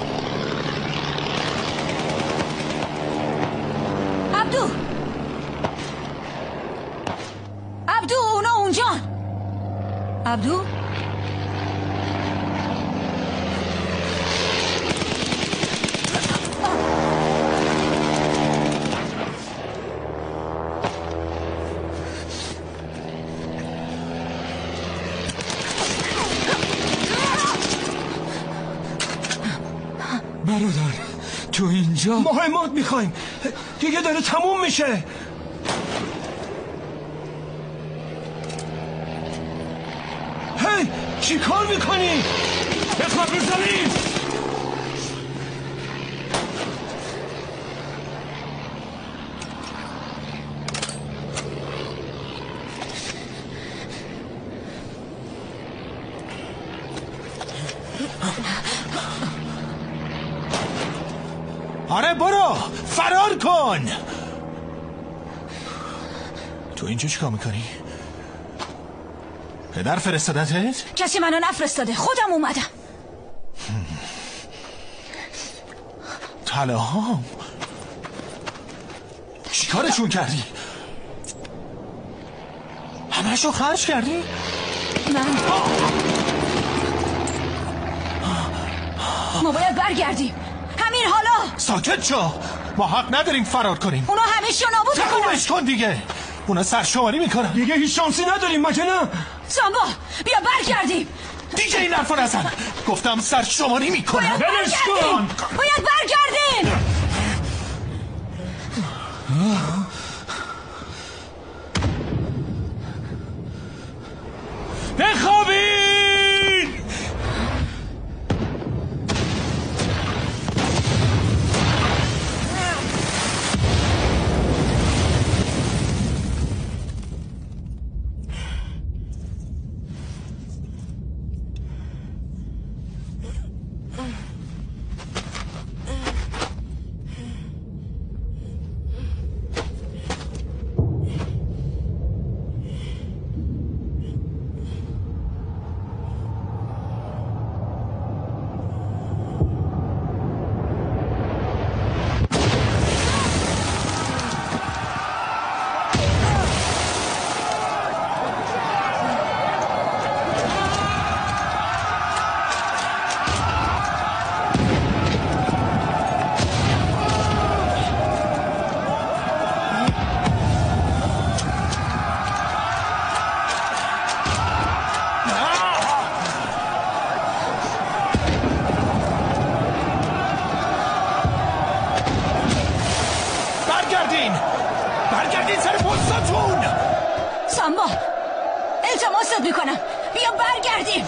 عبدو اونا اونجان. عبدو برادر تو اینجا؟ مهمات میخوایم، دیگه داره تموم میشه. هی چی کار میکنی؟ بخواب بزنیم. آره برو فرار کن. تو اینجا چیکار میکنی؟ پدر فرستادتت؟ کسی منو نفرستاده، خودم اومدم. طلاهام چیکارشون کردی؟ همه‌شو خرج کردی؟ ما باید برگردیم همین حالا. ساکت شو، ما حق نداریم فرار کنیم. اونا همیشه نابود کنن. تمومش کن دیگه. اونا سرشماری میکنن. دیگه هیچ شانسی نداریم مگه نه؟ سامبا بیا برگردیم. دیگه این حرفا نزن. گفتم سرشماری میکنن. بلش کن. باید برگردیم. بخوابین. برگردین سر پستاتون. سامبا التماست میکنم بیا برگردیم.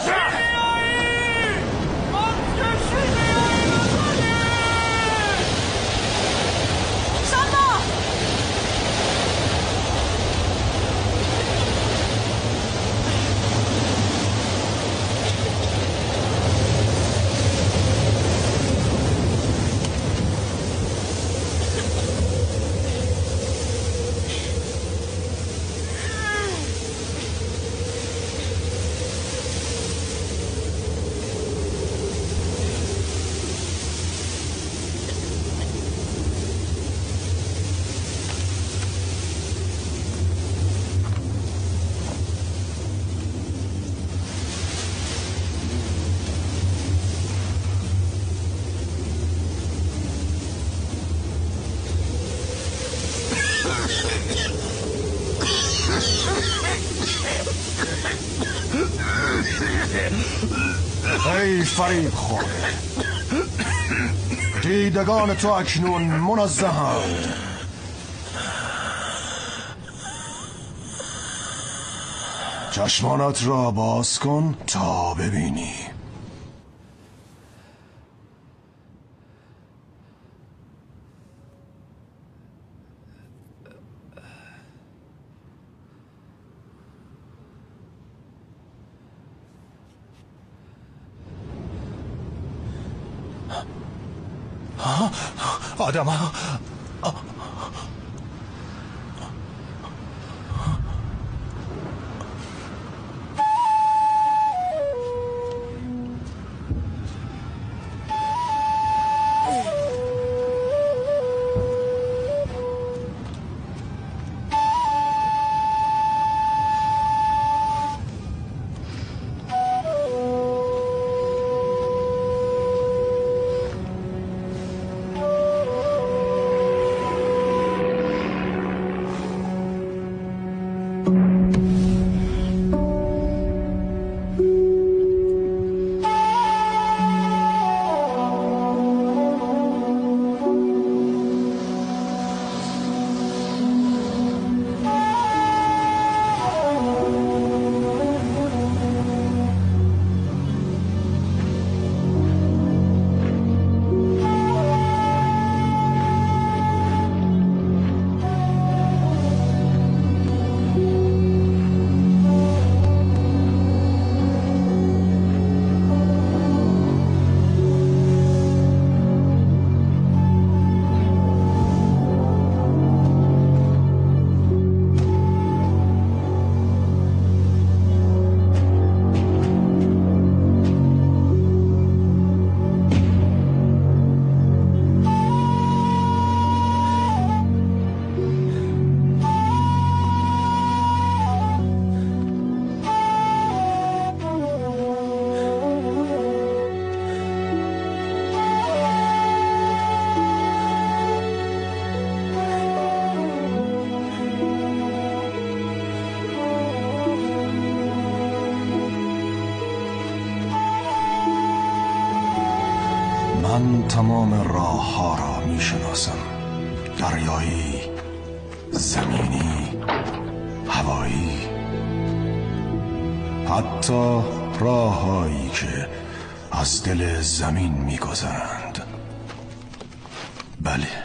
ای فریب خور، دیدگان تو اکنون منزهند. چشمانت را باز کن تا ببینی. آدم من تمام راه ها را می شناسم، دریایی، زمینی، هوایی، حتی راههایی که از دل زمین می گذرند. بله،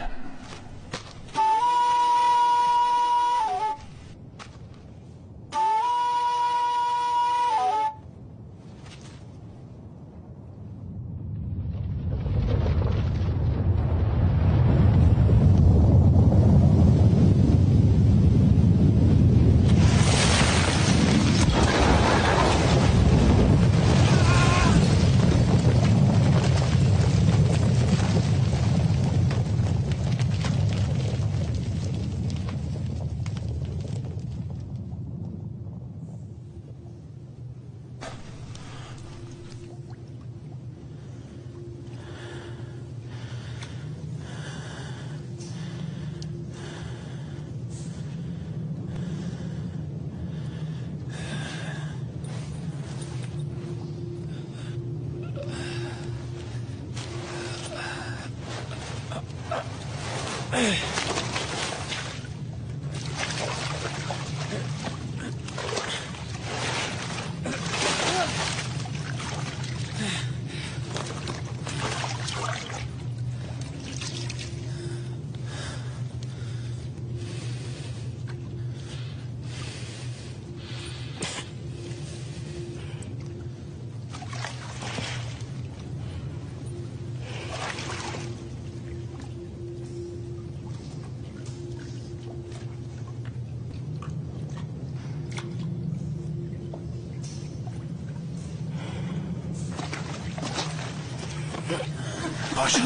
شو.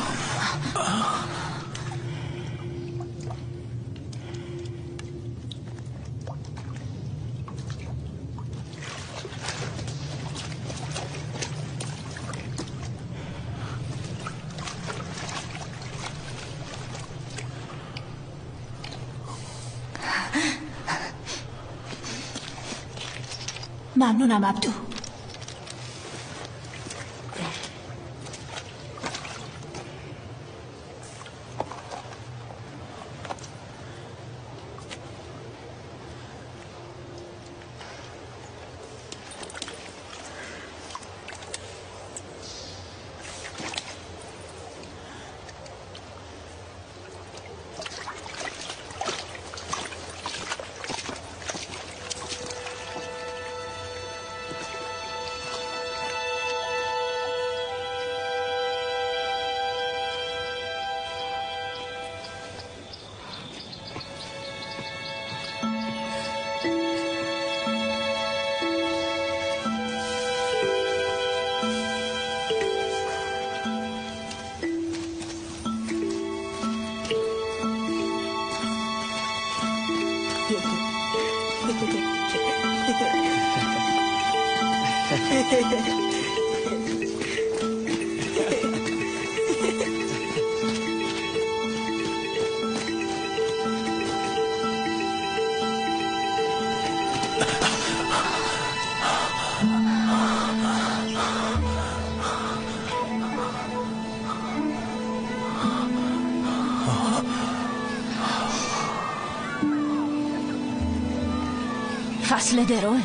ممنونم عبدو. فصل دروه.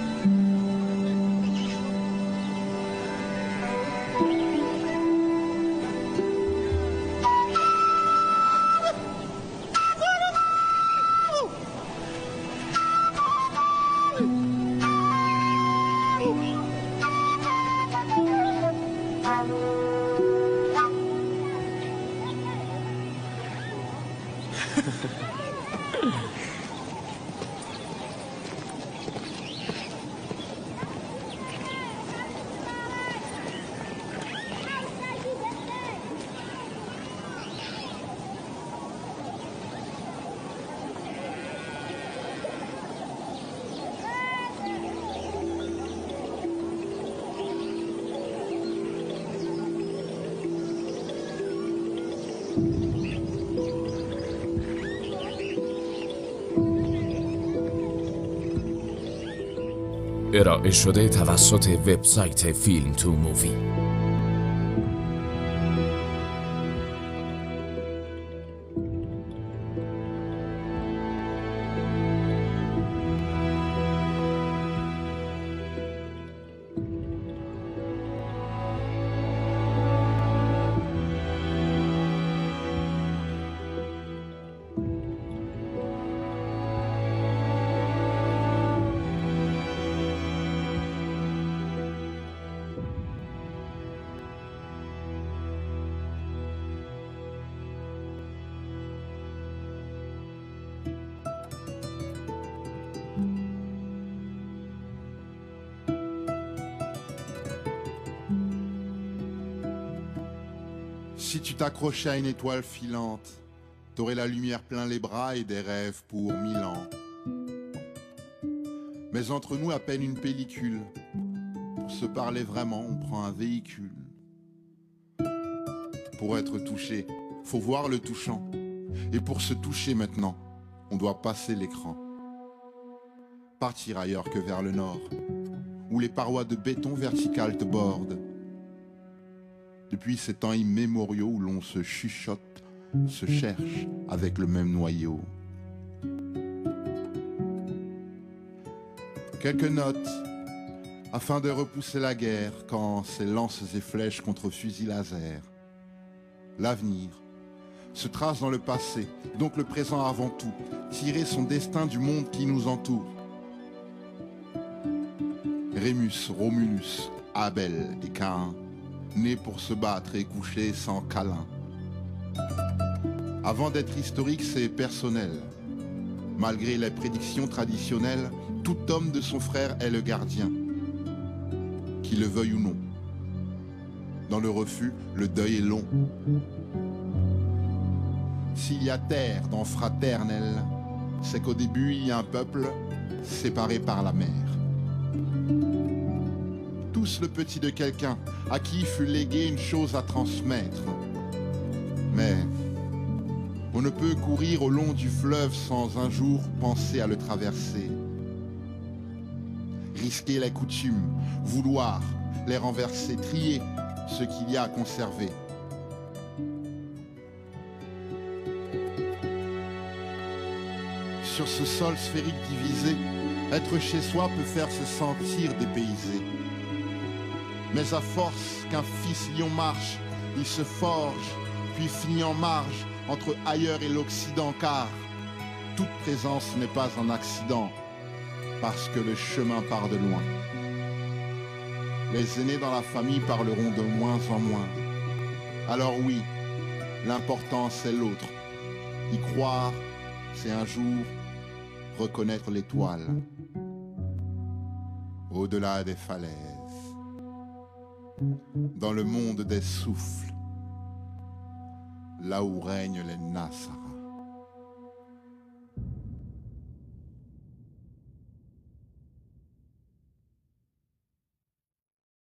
ارائه شده توسط وبسایت فیلم تو مووی. Si tu t'accrochais à une étoile filante, t'aurais la lumière plein les bras et des rêves pour 1000 ans. Mais entre nous, à peine une pellicule. Pour se parler vraiment, on prend un véhicule. Pour être touché, faut voir le touchant. Et pour se toucher maintenant, on doit passer l'écran. Partir ailleurs que vers le nord, où les parois de béton verticales te bordent. Depuis ces temps immémoriaux où l'on se chuchote, se cherche avec le même noyau. Quelques notes, afin de repousser la guerre quand c'est lances et flèches contre fusils laser. L'avenir se trace dans le passé, donc le présent avant tout, tirer son destin du monde qui nous entoure. Rémus, Romulus, Abel et Caïn, nés pour se battre et couchés sans câlin. Avant d'être historique, c'est personnel. Malgré les prédictions traditionnelles, tout homme de son frère est le gardien, qu'il le veuille ou non. Dans le refus, le deuil est long. S'il y a terre dans fraternel, c'est qu'au début il y a un peuple séparé par la mer. Tous le petit de quelqu'un à qui fut légué une chose à transmettre. Mais on ne peut courir au long du fleuve sans un jour penser à le traverser. Risquer les coutumes, vouloir les renverser, trier ce qu'il y a à conserver. Sur ce sol sphérique divisé, être chez soi peut faire se sentir dépaysé. Mais à force qu'un fils lion marche, il se forge, puis finit en marge entre ailleurs et l'Occident, car toute présence n'est pas un accident, parce que le chemin part de loin. Les aînés dans la famille parleront de moins en moins. Alors oui, l'important c'est l'autre. Y croire, c'est un jour reconnaître l'étoile au-delà des falaises, dans le monde des souffles, là où règnent les Nasara.